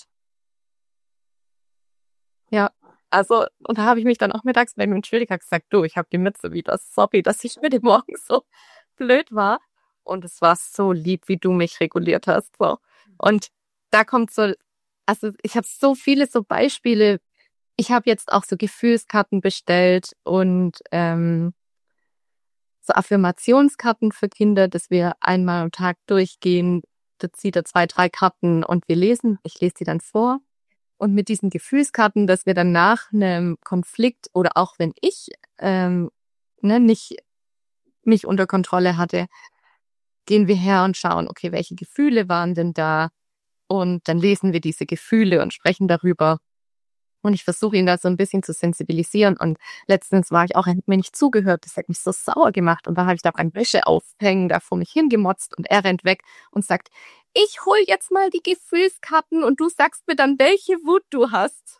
Ja. Also, und da habe ich mich dann auch mittags bei mir entschuldigt, habe gesagt, du, ich habe die Mütze wieder, sorry, dass ich heute Morgen so blöd war. Und es war so lieb, wie du mich reguliert hast. So. Und da kommt so, also ich habe so viele so Beispiele. Ich habe jetzt auch so Gefühlskarten bestellt und ähm, so Affirmationskarten für Kinder, dass wir einmal am Tag durchgehen. Da zieht er zwei, drei Karten und wir lesen. Ich lese die dann vor. Und mit diesen Gefühlskarten, dass wir dann nach einem Konflikt oder auch wenn ich ähm, ne, nicht mich unter Kontrolle hatte, gehen wir her und schauen, okay, welche Gefühle waren denn da? Und dann lesen wir diese Gefühle und sprechen darüber. Und ich versuche ihn da so ein bisschen zu sensibilisieren. Und letztens war ich auch, er hat mir nicht zugehört. Das hat mich so sauer gemacht. Und da habe ich da beim Wäsche aufhängen, da vor mich hingemotzt und er rennt weg und sagt, ich hol jetzt mal die Gefühlskarten und du sagst mir dann, welche Wut du hast.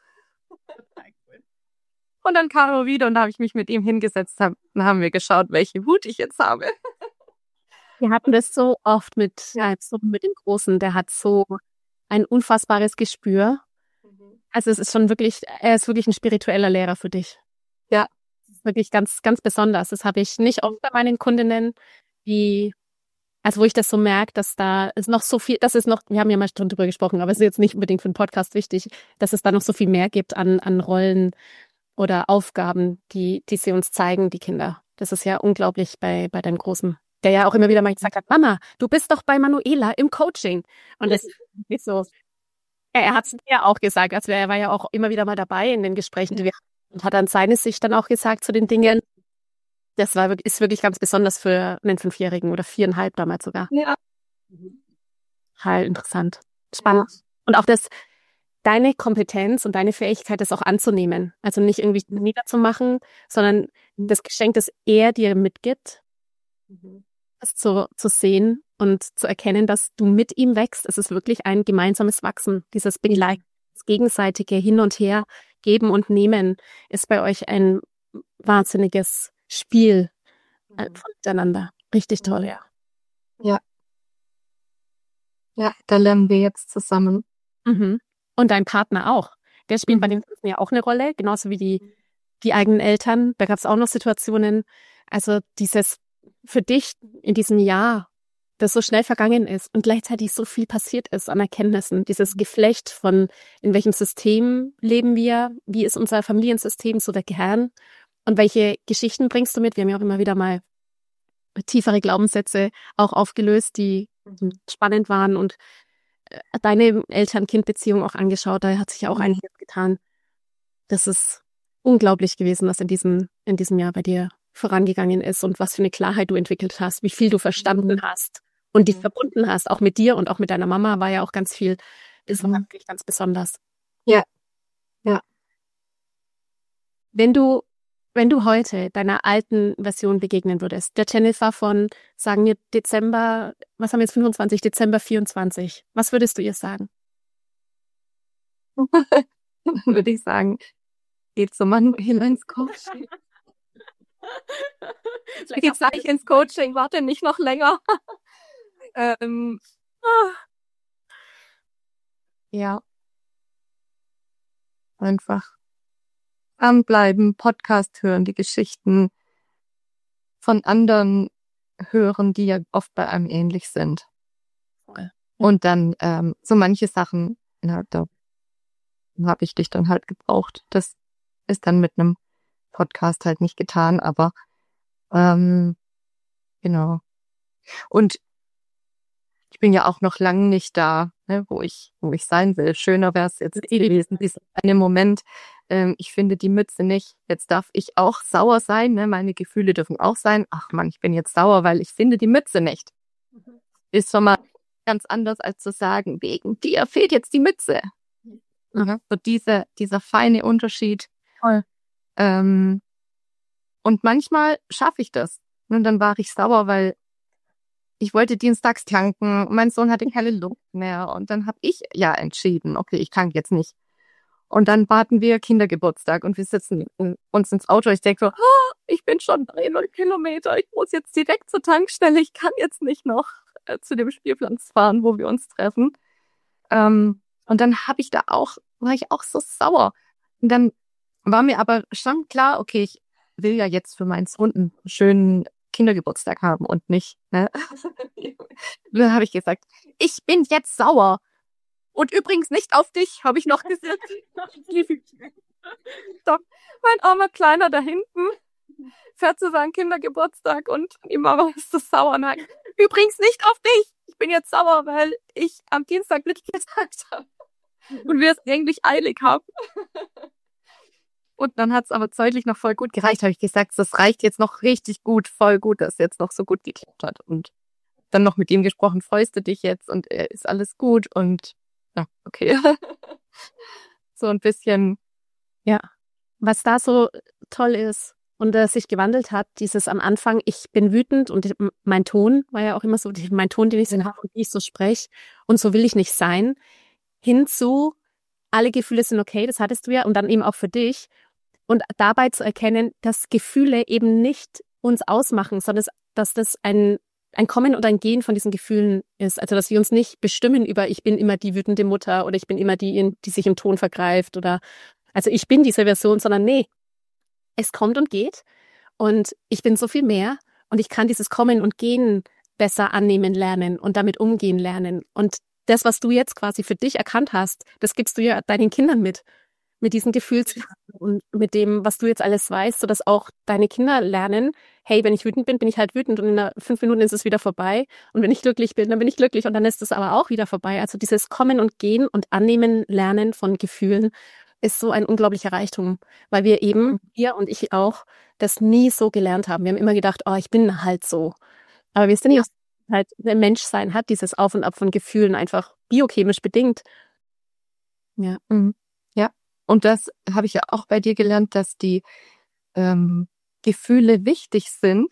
Und dann kam er wieder und da habe ich mich mit ihm hingesetzt. Dann haben wir geschaut, welche Wut ich jetzt habe. Wir hatten das so oft mit, ja, so mit dem Großen. Der hat so ein unfassbares Gespür. Also es ist schon wirklich, er ist wirklich ein spiritueller Lehrer für dich. Ja. Das ist wirklich ganz, ganz besonders. Das habe ich nicht oft bei meinen Kundinnen, die, also wo ich das so merke, dass da ist noch so viel, das ist noch, wir haben ja mal schon drüber gesprochen, aber es ist jetzt nicht unbedingt für den Podcast wichtig, dass es da noch so viel mehr gibt an, an Rollen oder Aufgaben, die, die sie uns zeigen, die Kinder. Das ist ja unglaublich bei, bei deinem Großen, der ja auch immer wieder mal gesagt hat, Mama, du bist doch bei Manuela im Coaching. Und das ist so, ja, er hat es mir auch gesagt, also er war ja auch immer wieder mal dabei in den Gesprächen, die wir hatten und hat dann seine Sicht dann auch gesagt zu den Dingen. Das war ist wirklich ganz besonders für einen Fünfjährigen oder viereinhalb damals sogar. Ja. Halt interessant, spannend. Ja. Und auch das, deine Kompetenz und deine Fähigkeit, das auch anzunehmen. Also nicht irgendwie niederzumachen, sondern das Geschenk, das er dir mitgibt, mhm. das zu, zu sehen und zu erkennen, dass du mit ihm wächst. Es ist wirklich ein gemeinsames Wachsen. Dieses Begleiten, das gegenseitige Hin und Her, Geben und Nehmen ist bei euch ein wahnsinniges Spiel äh, miteinander. Richtig toll, ja. Ja. Ja, da lernen wir jetzt zusammen. Mhm. Und dein Partner auch. Der spielt mhm. bei den Ganzen ja auch eine Rolle, genauso wie die, die eigenen Eltern. Da gab es auch noch Situationen. Also dieses für dich in diesem Jahr, das so schnell vergangen ist und gleichzeitig so viel passiert ist an Erkenntnissen. Dieses Geflecht von, in welchem System leben wir, wie ist unser Familiensystem, so der Kern und welche Geschichten bringst du mit? Wir haben ja auch immer wieder mal tiefere Glaubenssätze auch aufgelöst, die spannend waren und deine Eltern-Kind-Beziehung auch angeschaut. Da hat sich ja auch einiges getan. Das ist unglaublich gewesen, was in diesem, in diesem Jahr bei dir vorangegangen ist und was für eine Klarheit du entwickelt hast, wie viel du verstanden hast und dich verbunden hast, auch mit dir und auch mit deiner Mama war ja auch ganz viel. Das war wirklich ganz besonders. Ja, ja. Wenn du, wenn du heute deiner alten Version begegnen würdest, der Jennifer von, sagen wir Dezember, was haben wir jetzt, fünfundzwanzig, Dezember vierundzwanzig, was würdest du ihr sagen? Dann würde ich sagen, geht zum Manuela ins Coaching. Jetzt sage ich ins Coaching, warte nicht noch länger. ähm, ah, ja, einfach dranbleiben, Podcast hören, die Geschichten von anderen hören, die ja oft bei einem ähnlich sind. Voll. Und dann ähm, so manche Sachen, na, da habe ich dich dann halt gebraucht. Das ist dann mit einem Podcast halt nicht getan, aber ähm, genau. Und ich bin ja auch noch lange nicht da, ne, wo ich, wo ich sein will. Schöner wäre es jetzt eh gewesen, dieser eine Moment. Ähm, ich finde die Mütze nicht. Jetzt darf ich auch sauer sein, ne? Meine Gefühle dürfen auch sein. Ach Mann, ich bin jetzt sauer, weil ich finde die Mütze nicht. Ist schon mal ganz anders, als zu sagen, wegen dir fehlt jetzt die Mütze. Mhm. So diese, dieser feine Unterschied. Voll. Ähm, und manchmal schaffe ich das. Und dann war ich sauer, weil ich wollte dienstags tanken. Mein Sohn hatte keine Luft mehr. Und dann habe ich ja entschieden, okay, ich tanke jetzt nicht. Und dann warten wir Kindergeburtstag und wir sitzen uns ins Auto. Ich denke so, oh, ich bin schon dreihundert Kilometer. Ich muss jetzt direkt zur Tankstelle. Ich kann jetzt nicht noch äh, zu dem Spielplatz fahren, wo wir uns treffen. Ähm, und dann habe ich da auch, war ich auch so sauer. Und dann war mir aber schon klar, okay, ich will ja jetzt für meinen Sohn einen schönen Kindergeburtstag haben und nicht, ne? Dann habe ich gesagt, ich bin jetzt sauer. Und übrigens nicht auf dich, habe ich noch gesagt. Doch, mein armer Kleiner da hinten fährt zu seinem Kindergeburtstag und die Mama ist so sauer. Nein, übrigens nicht auf dich. Ich bin jetzt sauer, weil ich am Dienstag nicht gesagt habe. Und wir es eigentlich eilig haben. Und dann hat es aber zeitlich noch voll gut gereicht, habe ich gesagt, das reicht jetzt noch richtig gut, voll gut, dass es jetzt noch so gut geklappt hat. Und dann noch mit ihm gesprochen, freust du dich jetzt und äh, ist alles gut und ja, okay. So ein bisschen. Ja, was da so toll ist und äh, sich gewandelt hat, dieses am Anfang, ich bin wütend und ich, mein Ton war ja auch immer so, die, mein Ton, den ich so habe und wie ich so spreche und so will ich nicht sein, hinzu, alle Gefühle sind okay, das hattest du ja und dann eben auch für dich und dabei zu erkennen, dass Gefühle eben nicht uns ausmachen, sondern dass das ein ein Kommen und ein Gehen von diesen Gefühlen ist. Also, dass wir uns nicht bestimmen über, ich bin immer die wütende Mutter oder ich bin immer die, die sich im Ton vergreift oder, also ich bin diese Version, sondern nee, es kommt und geht und ich bin so viel mehr und ich kann dieses Kommen und Gehen besser annehmen lernen und damit umgehen lernen. Und das, was du jetzt quasi für dich erkannt hast, das gibst du ja deinen Kindern mit. Mit diesen Gefühls und mit dem, was du jetzt alles weißt, sodass auch deine Kinder lernen, hey, wenn ich wütend bin, bin ich halt wütend und in fünf Minuten ist es wieder vorbei. Und wenn ich glücklich bin, dann bin ich glücklich und dann ist es aber auch wieder vorbei. Also dieses Kommen und Gehen und Annehmen, Lernen von Gefühlen ist so ein unglaublicher Reichtum, weil wir eben, ihr und ich auch, das nie so gelernt haben. Wir haben immer gedacht, oh, ich bin halt so. Aber wir sind ja halt, der Menschsein hat dieses Auf und Ab von Gefühlen einfach biochemisch bedingt. Ja, ja. Und das habe ich ja auch bei dir gelernt, dass die ähm, Gefühle wichtig sind,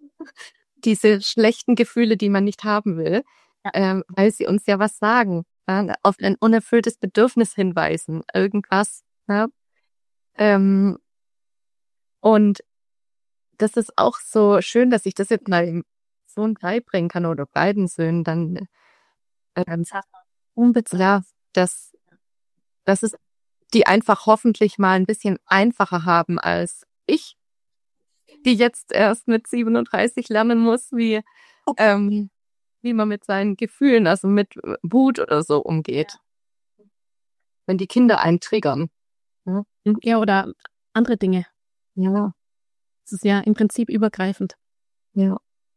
diese schlechten Gefühle, die man nicht haben will, ja. ähm, weil sie uns ja was sagen, ja, auf ein unerfülltes Bedürfnis hinweisen, irgendwas. Ja. Ähm, und das ist auch so schön, dass ich das jetzt mal dem Sohn beibringen kann oder beiden Söhnen dann ähm, unbezahlt, dass, dass es die einfach hoffentlich mal ein bisschen einfacher haben als ich, die jetzt erst mit siebenunddreißig lernen muss, wie, ähm, wie man mit seinen Gefühlen, also mit Wut oder so umgeht. Ja. Wenn die Kinder einen triggern. Ja, ja oder andere Dinge. Ja. Das ist ja im Prinzip übergreifend. Ja.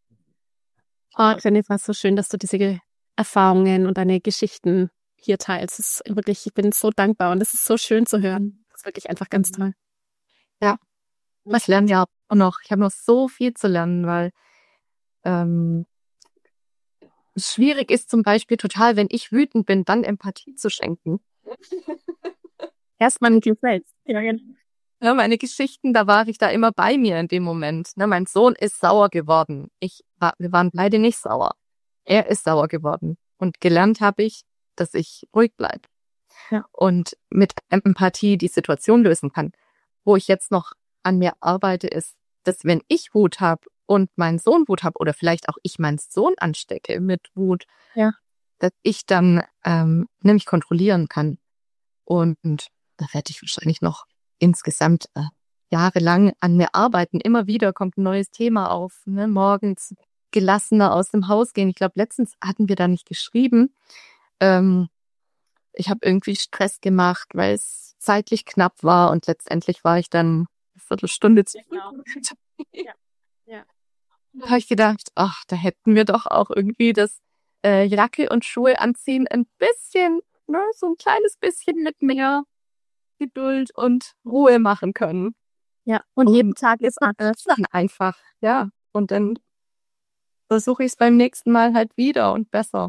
Oh, Jennifer, so schön, dass du diese Erfahrungen und deine Geschichten hier teilst. Es ist wirklich, ich bin so dankbar und es ist so schön zu hören. Das ist wirklich einfach ganz toll. Ja, ich lerne ja auch noch. Ich habe noch so viel zu lernen, weil ähm, es schwierig ist zum Beispiel total, wenn ich wütend bin, dann Empathie zu schenken. Erstmal mit dir selbst. Ja, genau. Ja, meine Geschichten, da war ich da immer bei mir in dem Moment. Ne, mein Sohn ist sauer geworden. Ich war, wir waren beide nicht sauer. Er ist sauer geworden. Und gelernt habe ich, dass ich ruhig bleibe. Ja. Und mit Empathie die Situation lösen kann. Wo ich jetzt noch an mir arbeite, ist, dass wenn ich Wut habe und meinen Sohn Wut habe oder vielleicht auch ich meinen Sohn anstecke mit Wut, Ja. dass ich dann ähm, nämlich kontrollieren kann. Und da werde ich wahrscheinlich noch insgesamt äh, jahrelang an mir arbeiten. Immer wieder kommt ein neues Thema auf. Ne? Morgens gelassener aus dem Haus gehen. Ich glaube, letztens hatten wir da nicht geschrieben. Ähm, ich habe irgendwie Stress gemacht, weil es zeitlich knapp war und letztendlich war ich dann eine Viertelstunde zu früh. Ja. Ja. Da habe ich gedacht, ach, da hätten wir doch auch irgendwie das äh, Jacke und Schuhe anziehen ein bisschen, ne, so ein kleines bisschen mit mehr Geduld und Ruhe machen können. Ja. Und jeden Tag ist anders. Dann einfach, ja. Und dann versuche ich es beim nächsten Mal halt wieder und besser.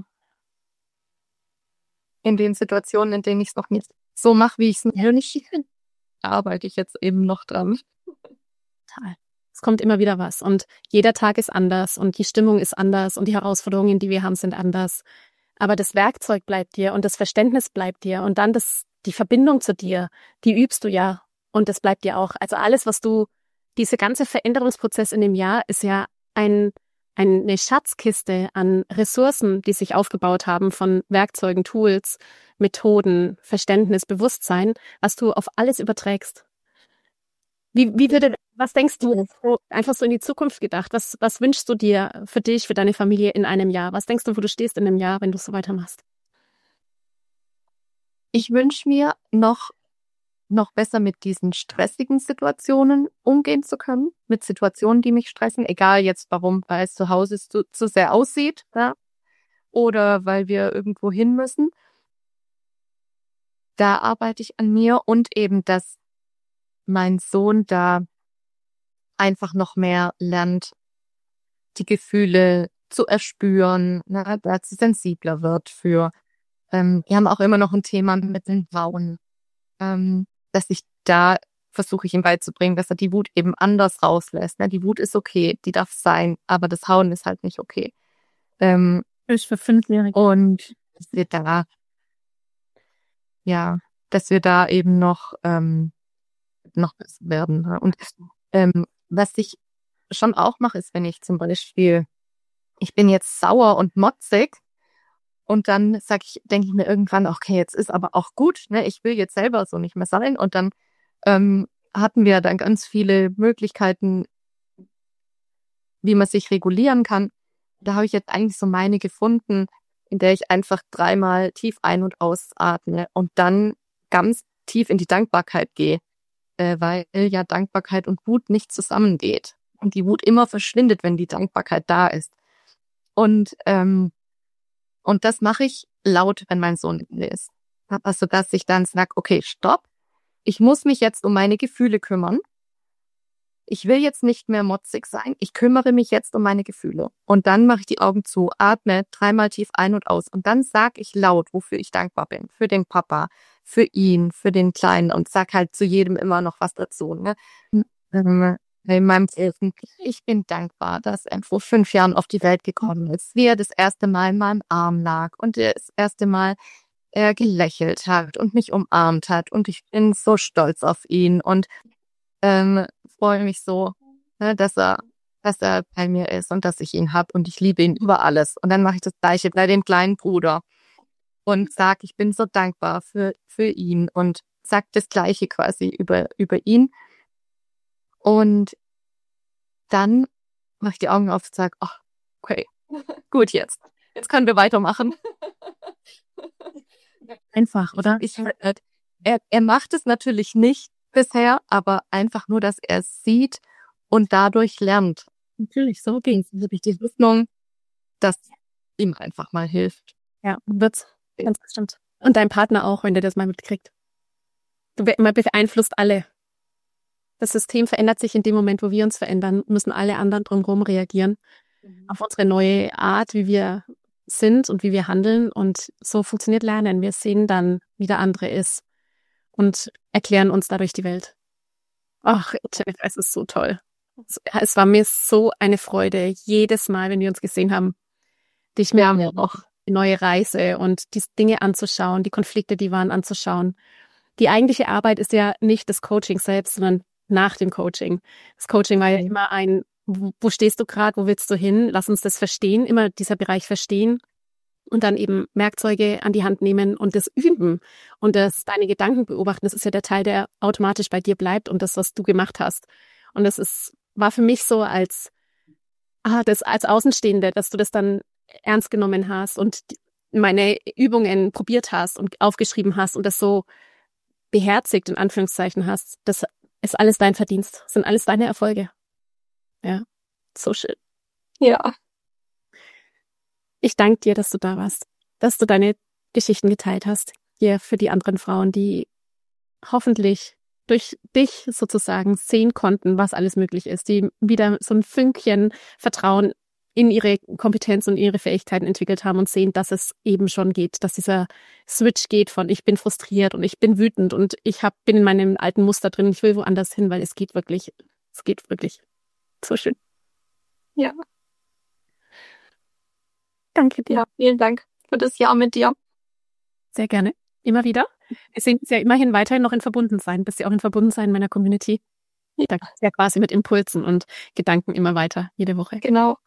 In den Situationen, in denen ich es noch nicht so mache, wie ich es mir nicht finde, arbeite ich jetzt eben noch dran. Total. Es kommt immer wieder was und jeder Tag ist anders und die Stimmung ist anders und die Herausforderungen, die wir haben, sind anders. Aber das Werkzeug bleibt dir und das Verständnis bleibt dir und dann das, die Verbindung zu dir, die übst du ja und das bleibt dir auch. Also alles, was du, diese ganze Veränderungsprozess in dem Jahr ist ja ein, eine Schatzkiste an Ressourcen, die sich aufgebaut haben von Werkzeugen, Tools, Methoden, Verständnis, Bewusstsein, was du auf alles überträgst. Wie, wie würde, was denkst du, so, einfach so in die Zukunft gedacht, was, was wünschst du dir für dich, für deine Familie in einem Jahr? Was denkst du, wo du stehst in einem Jahr, wenn du so weitermachst? Ich wünsche mir noch, noch besser mit diesen stressigen Situationen umgehen zu können, mit Situationen, die mich stressen, egal jetzt warum, weil es zu Hause zu, zu sehr aussieht, ja, oder weil wir irgendwo hin müssen. Da arbeite ich an mir und eben, dass mein Sohn da einfach noch mehr lernt, die Gefühle zu erspüren, ne, dass sie sensibler wird für, ähm, wir haben auch immer noch ein Thema mit den Frauen, ähm, dass ich da versuche ich ihm beizubringen, dass er die Wut eben anders rauslässt. Ne? Die Wut ist okay, die darf sein, aber das Hauen ist halt nicht okay. Ähm, Ich für Fünfjährige. und dass wir da, ja, dass wir da eben noch, ähm, noch besser werden. Ne? Und ähm, was ich schon auch mache, ist, wenn ich zum Beispiel, ich bin jetzt sauer und motzig und dann sag ich, denke ich mir irgendwann, okay, jetzt ist aber auch gut, ne? Ich will jetzt selber so nicht mehr sein. Und dann ähm, hatten wir dann ganz viele Möglichkeiten, wie man sich regulieren kann. Da habe ich jetzt eigentlich so meine gefunden, in der ich einfach dreimal tief ein- und ausatme und dann ganz tief in die Dankbarkeit gehe, äh, weil ja Dankbarkeit und Wut nicht zusammengeht. Und die Wut immer verschwindet, wenn die Dankbarkeit da ist. Und ähm, und das mache ich laut, wenn mein Sohn mit mir ist. Also, dass ich dann sage, okay, stopp, ich muss mich jetzt um meine Gefühle kümmern. Ich will jetzt nicht mehr motzig sein. Ich kümmere mich jetzt um meine Gefühle. Und dann mache ich die Augen zu, atme dreimal tief ein und aus. Und dann sage ich laut, wofür ich dankbar bin. Für den Papa, für ihn, für den Kleinen. Und sag halt zu jedem immer noch was dazu. Ne? In meinem Elfen, ich bin dankbar, dass er vor fünf Jahren auf die Welt gekommen ist. Wie er das erste Mal in meinem Arm lag. Und das erste Mal er gelächelt hat und mich umarmt hat. Und ich bin so stolz auf ihn. Und ähm, freue mich so, ne, dass er, dass er bei mir ist und dass ich ihn hab und ich liebe ihn über alles. Und dann mache ich das Gleiche bei dem kleinen Bruder und sag, ich bin so dankbar für für ihn und sag das Gleiche quasi über über ihn. Und dann mache ich die Augen auf und sag, ach, okay, gut jetzt, jetzt können wir weitermachen. Einfach, oder? Ich, äh, er er macht es natürlich nicht bisher, aber einfach nur, dass er es sieht und dadurch lernt. Natürlich, so ging's. Dann habe ich die Hoffnung, dass ihm einfach mal hilft. Ja, wird's. Ganz bestimmt. Und dein Partner auch, wenn der das mal mitkriegt. Du man beeinflusst alle. Das System verändert sich in dem Moment, wo wir uns verändern, müssen alle anderen drumherum reagieren. Mhm. Auf unsere neue Art, wie wir sind und wie wir handeln. Und so funktioniert Lernen. Wir sehen dann, wie der andere ist und erklären uns dadurch die Welt. Ach, Jennifer, es ist so toll. Es war mir so eine Freude, jedes Mal, wenn wir uns gesehen haben, dich mehr ja noch eine neue Reise und die Dinge anzuschauen, die Konflikte, die waren, anzuschauen. Die eigentliche Arbeit ist ja nicht das Coaching selbst, sondern nach dem Coaching. Das Coaching war ja immer ein wo, wo stehst du gerade, wo willst du hin? Lass uns das verstehen, immer dieser Bereich verstehen und dann eben Werkzeuge an die Hand nehmen und das üben und das deine Gedanken beobachten. Das ist ja der Teil, der automatisch bei dir bleibt und das, was du gemacht hast. Und das ist, war für mich so als, ah, das als Außenstehende, dass du das dann ernst genommen hast und meine Übungen probiert hast und aufgeschrieben hast und das so beherzigt, in Anführungszeichen hast. Das ist alles dein Verdienst. Das sind alles deine Erfolge. Ja, so schön. Ja. Ich danke dir, dass du da warst, dass du deine Geschichten geteilt hast, hier für die anderen Frauen, die hoffentlich durch dich sozusagen sehen konnten, was alles möglich ist, die wieder so ein Fünkchen Vertrauen in ihre Kompetenz und ihre Fähigkeiten entwickelt haben und sehen, dass es eben schon geht, dass dieser Switch geht von ich bin frustriert und ich bin wütend und ich hab, bin in meinem alten Muster drin, ich will woanders hin, weil es geht wirklich, es geht wirklich so schön. Ja. Danke dir. Ja, vielen Dank für das Jahr mit dir. Sehr gerne. Immer wieder. Wir sind ja immerhin weiterhin noch in Verbundensein. Bist ja auch in Verbundensein in meiner Community. Da geht's ja quasi mit Impulsen und Gedanken immer weiter, jede Woche. Genau.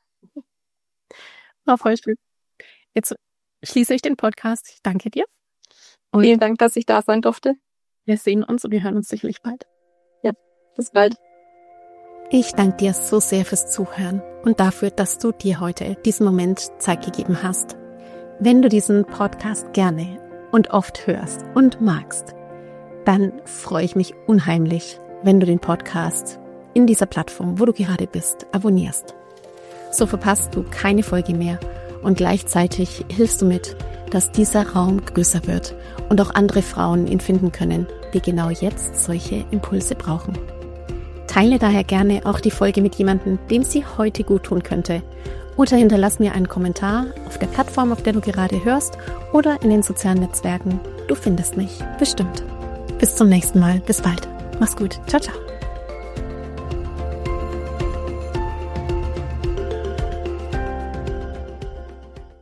War voll schön. Jetzt schließe ich den Podcast. Ich danke dir. Und vielen Dank, dass ich da sein durfte. Wir sehen uns und wir hören uns sicherlich bald. Ja, bis bald. Ich danke dir so sehr fürs Zuhören und dafür, dass du dir heute diesen Moment Zeit gegeben hast. Wenn du diesen Podcast gerne und oft hörst und magst, dann freue ich mich unheimlich, wenn du den Podcast in dieser Plattform, wo du gerade bist, abonnierst. So verpasst du keine Folge mehr und gleichzeitig hilfst du mit, dass dieser Raum größer wird und auch andere Frauen ihn finden können, die genau jetzt solche Impulse brauchen. Teile daher gerne auch die Folge mit jemandem, dem sie heute gut tun könnte. Oder hinterlass mir einen Kommentar auf der Plattform, auf der du gerade hörst oder in den sozialen Netzwerken. Du findest mich bestimmt. Bis zum nächsten Mal. Bis bald. Mach's gut. Ciao, ciao.